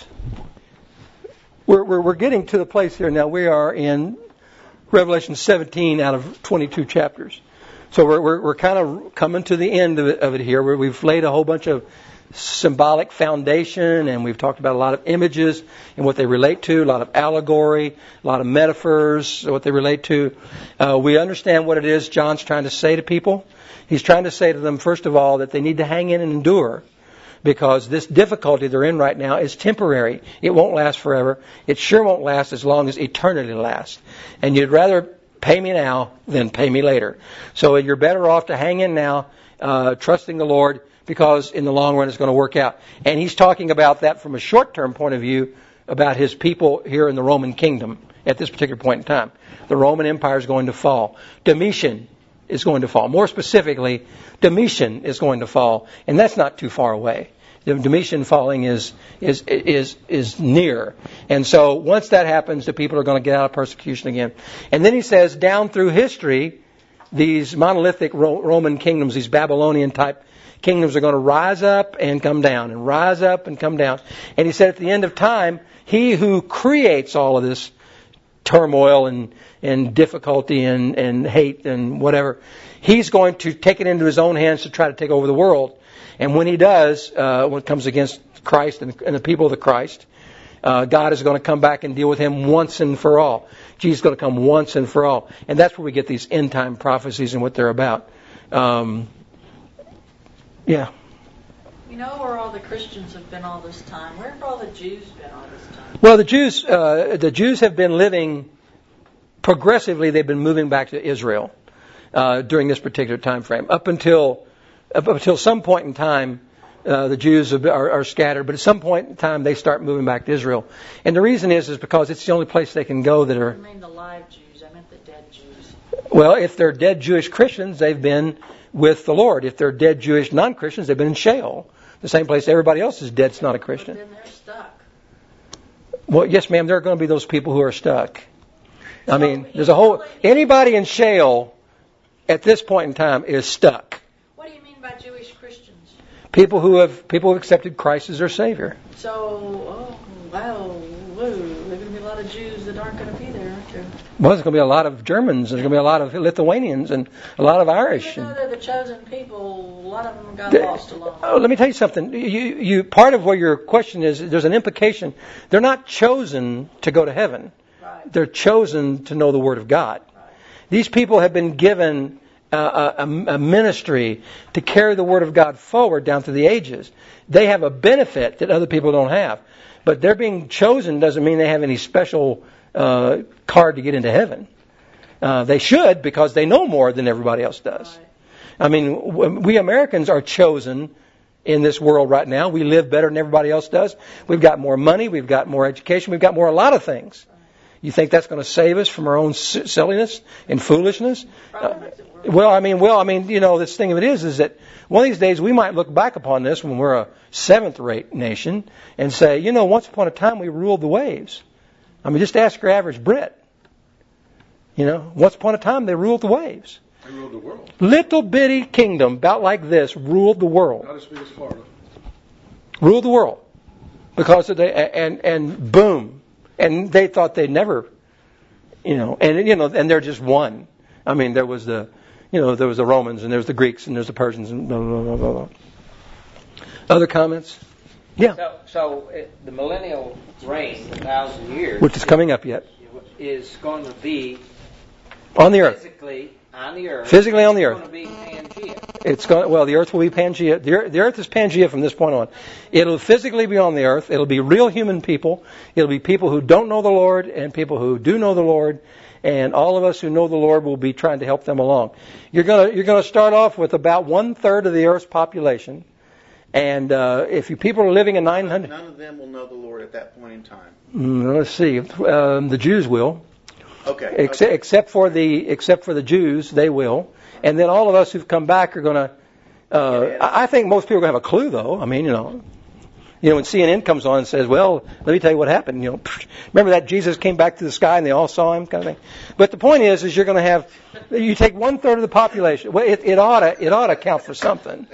We're, we're, we're getting to the place here now. We are in Revelation seventeen out of twenty-two chapters. So we're, we're, we're kind of coming to the end of it, of it here, where we've laid a whole bunch of symbolic foundation, and we've talked about a lot of images and what they relate to, a lot of allegory, a lot of metaphors, what they relate to. Uh, we understand what it is John's trying to say to people. He's trying to say to them, first of all, that they need to hang in and endure, because this difficulty they're in right now is temporary. It won't last forever. It sure won't last as long as eternity lasts. And you'd rather pay me now than pay me later. So you're better off to hang in now, uh, trusting the Lord, because in the long run it's going to work out. And he's talking about that from a short-term point of view, about his people here in the Roman kingdom at this particular point in time. The Roman Empire is going to fall. Domitian is going to fall. More specifically, Domitian is going to fall, and that's not too far away. The Domitian falling is is is is near, and so once that happens, the people are going to get out of persecution again. And then he says, down through history, these monolithic Roman kingdoms, these Babylonian type kingdoms, are going to rise up and come down, and rise up and come down. And he said, at the end of time, he who creates all of this turmoil and and difficulty and and hate and whatever, he's going to take it into his own hands to try to take over the world. And when he does, uh, when it comes against Christ and, and the people of the Christ, uh, God is going to come back and deal with him once and for all. Jesus is going to come once and for all. And that's where we get these end time prophecies and what they're about. Um, yeah. You know where all the Christians have been all this time? Where have all the Jews been all this time? Well, the Jews, uh, the Jews have been living progressively. They've been moving back to Israel uh, during this particular time frame, up until up until some point in time. Uh, the Jews are, are scattered, but at some point in time they start moving back to Israel. And the reason is is because it's the only place they can go that are. I mean the live Jews. I meant the dead Jews. Well, if they're dead Jewish Christians, they've been with the Lord. If they're dead Jewish non-Christians, they've been in Sheol, the same place everybody else is dead. It's not a Christian. But then they're stuck. Well, yes, ma'am. There are going to be those people who are stuck. I mean, there's a whole anybody in Sheol at this point in time is stuck. What do you mean by Jewish Christians? People who have people who have accepted Christ as their Savior. So, oh, wow, whoa, there are going to be a lot of Jews that aren't going to be there, aren't there? Well, there's going to be a lot of Germans, there's going to be a lot of Lithuanians, and a lot of Irish. Even though And, they're the chosen people, a lot of them got the, lost along. oh, let me tell you something. You, you, part of where your question is, there's an implication. They're not chosen to go to heaven. Right. They're chosen to know the Word of God. Right. These people have been given a, a, a ministry to carry the Word of God forward down through the ages. They have a benefit that other people don't have. But their being chosen doesn't mean they have any special uh, card to get into heaven. Uh, they should, because they know more than everybody else does. Right. I mean, we Americans are chosen in this world right now. We live better than everybody else does. We've got more money. We've got more education. We've got more a lot of things. You think that's going to save us from our own silliness and foolishness? Uh, well, I mean, well, I mean, you know, this thing of it is, is that one of these days we might look back upon this when we're a seventh-rate nation and say, you know, once upon a time we ruled the waves. I mean, just ask your average Brit. You know, once upon a time they ruled the waves. They ruled the world. Little bitty kingdom, about like this, ruled the world. Not as big as Florida. Ruled the world. Because of the, and, and boom. And they thought they'd never, you know, and, you know, and they're just one. I mean, there was the, you know, there was the Romans and there was the Greeks and there's the Persians and blah, blah, blah, blah, blah. Other comments? Yeah. So, so it, the millennial reign, the thousand years, Which is coming up yet. is going to be On the earth. physically on the earth. Physically on the earth. It's going to be Pangea. It's going. Well, the earth will be Pangea. The earth, the earth is Pangea from this point on. It'll physically be on the earth. It'll be real human people. It'll be people who don't know the Lord and people who do know the Lord. And all of us who know the Lord will be trying to help them along. You're going to you're going to start off with about one third of the earth's population. And uh, if you people are living in nine hundred, none of them will know the Lord at that point in time. Mm, let's see. Um, the Jews will. Okay. Except, okay. except for the except for the Jews, they will. And then all of us who've come back are going to. Uh, I I think most people are going to have a clue, though. I mean, you know, you know, when C N N comes on and says, "Well, let me tell you what happened." You know, remember that Jesus came back to the sky and they all saw him, kind of thing. But the point is, is you're going to have you take one third of the population. Well, it, it ought to it ought to count for something.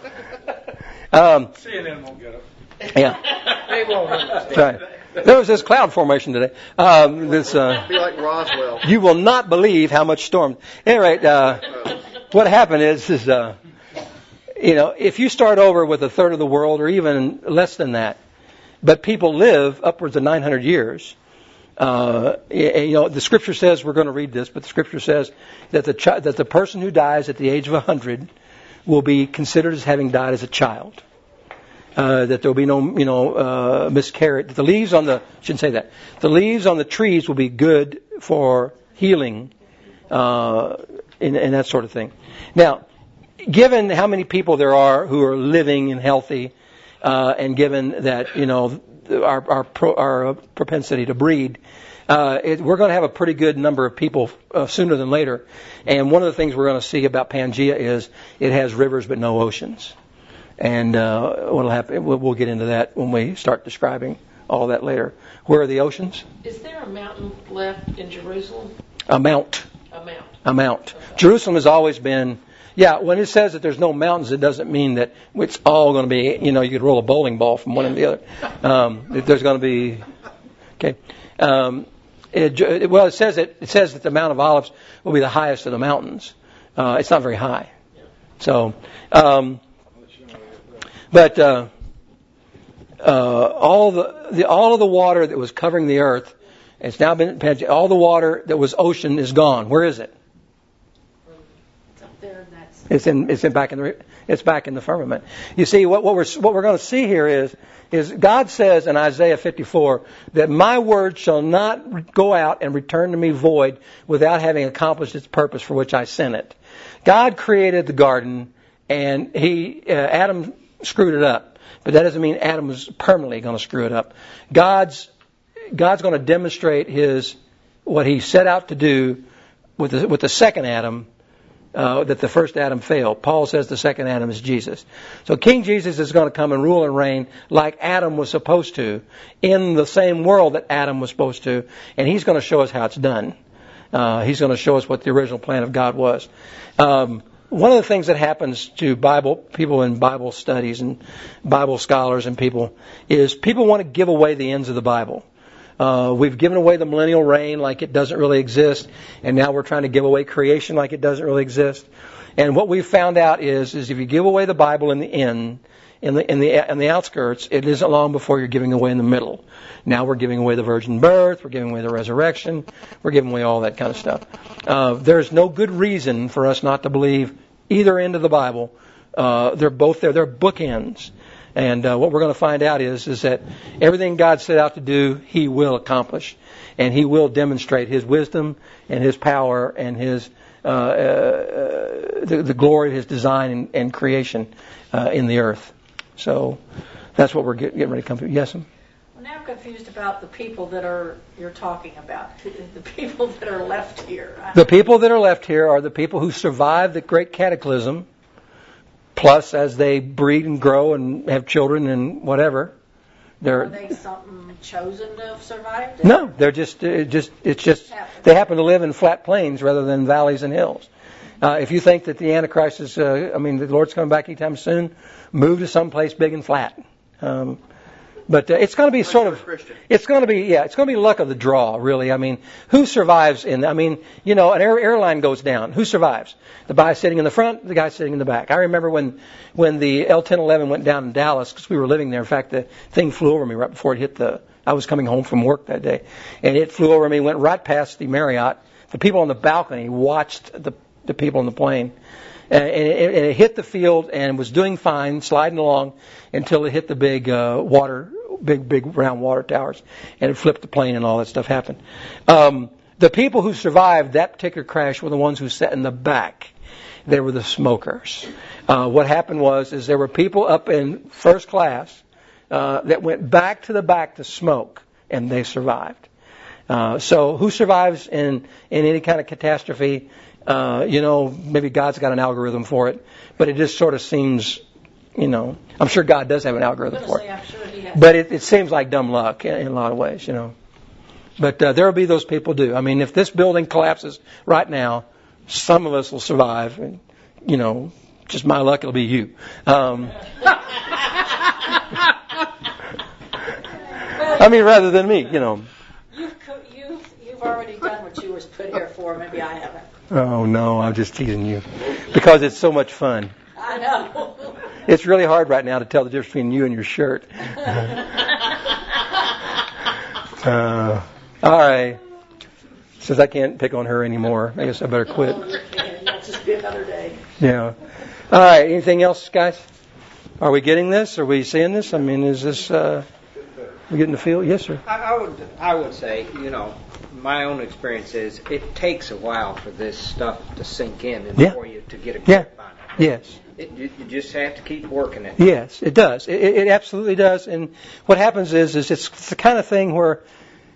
Um, C N N won't get it. Yeah, They won't understand. right. There was this cloud formation today. Um, this uh, Be like Roswell. you will not believe how much storm. At any rate, uh, what happened is, is uh, you know, if you start over with a third of the world, or even less than that, but people live upwards of nine hundred years. Uh, you know, the Scripture says, we're going to read this, but the Scripture says that the chi- that the person who dies at the age of a hundred will be considered as having died as a child. Uh, that there will be no, you know, uh, miscarriage. The leaves on the, shouldn't say that. The leaves on the trees will be good for healing, uh, and, and that sort of thing. Now, given how many people there are who are living and healthy, uh, and given that, you know, our, our, pro, our propensity to breed, uh, it, we're going to have a pretty good number of people uh, sooner than later. And one of the things we're going to see about Pangea is it has rivers but no oceans. And uh, what'll happen? We'll, we'll get into that when we start describing all that later. Where are the oceans? Is there a mountain left in Jerusalem? A mount. A mount. A mount. Okay. Jerusalem has always been. Yeah, when it says that there's no mountains, it doesn't mean that it's all going to be, you know, you could roll a bowling ball from one to the other. Um, there's going to be, okay. Um, it, it, well, it says it, it says that the Mount of Olives will be the highest of the mountains. Uh, it's not very high. So, um, but uh, uh, all the, the all of the water that was covering the earth, it's now been all the water that was ocean is gone. Where is it? It's in, it's in back in the, it's back in the firmament. You see, what, what we're, what we're going to see here is, is God says in Isaiah fifty-four that my word shall not go out and return to me void without having accomplished its purpose for which I sent it. God created the garden and he, uh, Adam screwed it up, but that doesn't mean Adam was permanently going to screw it up. God's, God's going to demonstrate his, what he set out to do with the, with the second Adam. Uh, that the first Adam failed. Paul says the second Adam is Jesus. So King Jesus is going to come and rule and reign like Adam was supposed to in the same world that Adam was supposed to. And he's going to show us how it's done. Uh, he's going to show us what the original plan of God was. Um, one of the things that happens to Bible people in Bible studies and Bible scholars and people is people want to give away the ends of the Bible. Uh, we've given away the millennial reign like it doesn't really exist, and now we're trying to give away creation like it doesn't really exist. And what we've found out is, is if you give away the Bible in the end, in the in the in the outskirts, it isn't long before you're giving away in the middle. Now we're giving away the virgin birth, we're giving away the resurrection, we're giving away all that kind of stuff. Uh, there's no good reason for us not to believe either end of the Bible. Uh, they're both there. They're bookends. And uh, what we're going to find out is, is that everything God set out to do, He will accomplish. And He will demonstrate His wisdom and His power and His uh, uh, the, the glory of His design and, and creation uh, in the earth. So that's what we're get, getting ready to come to. Yes, ma'am? Well, now I'm confused about the people that are you're talking about. The people that are left here. The people that are left here are the people who survived the great cataclysm. Plus, as they breed and grow and have children and whatever, they're. Are they something chosen to have survived? No, they're just, it just, it's just, they happen to live in flat plains rather than valleys and hills. Uh, if you think that the Antichrist is, uh, I mean, the Lord's coming back anytime soon, move to someplace big and flat. Um, But uh, it's going to be sort of, it's going to be, yeah, it's going to be luck of the draw, really. I mean, who survives in, I mean, you know, an air, airline goes down. Who survives? The guy sitting in the front, the guy sitting in the back. I remember when, when the L ten eleven went down in Dallas, because we were living there. In fact, the thing flew over me right before it hit the, I was coming home from work that day. And it flew over me, went right past the Marriott. The people on the balcony watched the, the people on the plane. And it, and it hit the field and was doing fine, sliding along until it hit the big uh, water, big, big round water towers, and it flipped the plane and all that stuff happened. Um, the people who survived that particular crash were the ones who sat in the back. They were the smokers. Uh, what happened was, is there were people up in first class uh, that went back to the back to smoke, and they survived. Uh, so who survives in, in any kind of catastrophe? Uh, you know, maybe God's got an algorithm for it, but it just sort of seems, you know, I'm sure God does have an algorithm for it. I'm sure he has. But it, it seems like dumb luck in, in a lot of ways, you know. But uh, there will be those people do. I mean, if this building collapses right now, some of us will survive, and, you know, just my luck, it'll be you. Um, I mean, rather than me, you know. You've, you've, you've already done what you were put here for. Maybe I haven't. Oh, no, I'm just teasing you. Because it's so much fun. I know. It's really hard right now to tell the difference between you and your shirt. uh, all right. Since I can't pick on her anymore, I guess I better quit. Oh, it'll just be another day. Yeah. All right. Anything else, guys? Are we getting this? Are we seeing this? I mean, is this... Uh, we getting the feel? Yes, sir. I, I would I would say, you know, my own experience is it takes a while for this stuff to sink in and yeah. for you to get a yeah. grip on it. Yes. It, you, you just have to keep working it. Yes, it does. It, it absolutely does. And what happens is, is it's the kind of thing where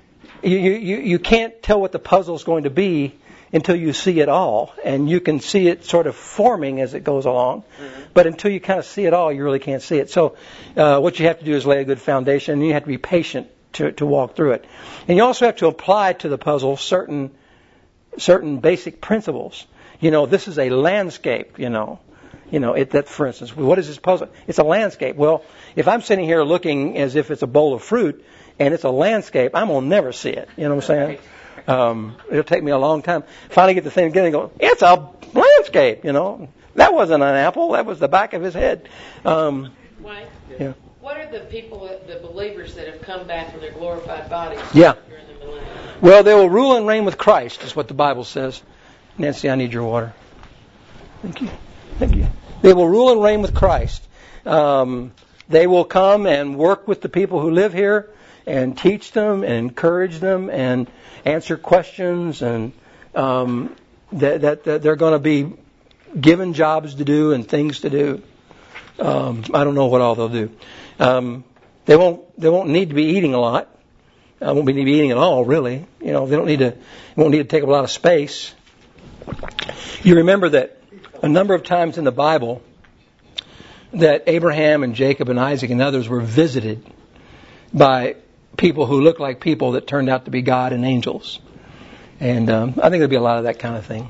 you, you, you can't tell what the puzzle is going to be until you see it all. And you can see it sort of forming as it goes along. Mm-hmm. But until you kind of see it all, you really can't see it. So uh, what you have to do is lay a good foundation, and you have to be patient to, to walk through it. And you also have to apply to the puzzle certain certain basic principles. You know, this is a landscape, you know. You know, it, that, for instance, what is this puzzle? It's a landscape. Well, if I'm sitting here looking as if it's a bowl of fruit and it's a landscape, I'm going to never see it. You know what I'm saying? Um, it'll take me a long time. Finally get the thing again and go, it's a landscape, you know. That wasn't an apple. That was the back of his head. Um, Mike, yeah. What are the people, the believers that have come back from their glorified bodies yeah. during the millennium? Well, they will rule and reign with Christ, is what the Bible says. Nancy, I need your water. Thank you. Thank you. They will rule and reign with Christ. Um, they will come and work with the people who live here and teach them and encourage them and answer questions, and um, that, that, that they're going to be given jobs to do and things to do. Um, I don't know what all they'll do. Um, they won't. They won't need to be eating a lot. I won't be need to be eating at all, really. You know, they don't need to. Won't need to take up a lot of space. You remember that a number of times in the Bible that Abraham and Jacob and Isaac and others were visited by people who looked like people that turned out to be God and angels. And um, I think there'll be a lot of that kind of thing.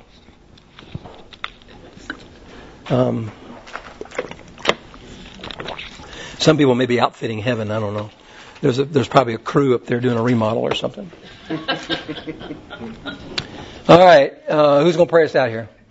Um, some people may be outfitting heaven. I don't know. There's a, there's probably a crew up there doing a remodel or something. All right. Uh, who's going to pray us out here?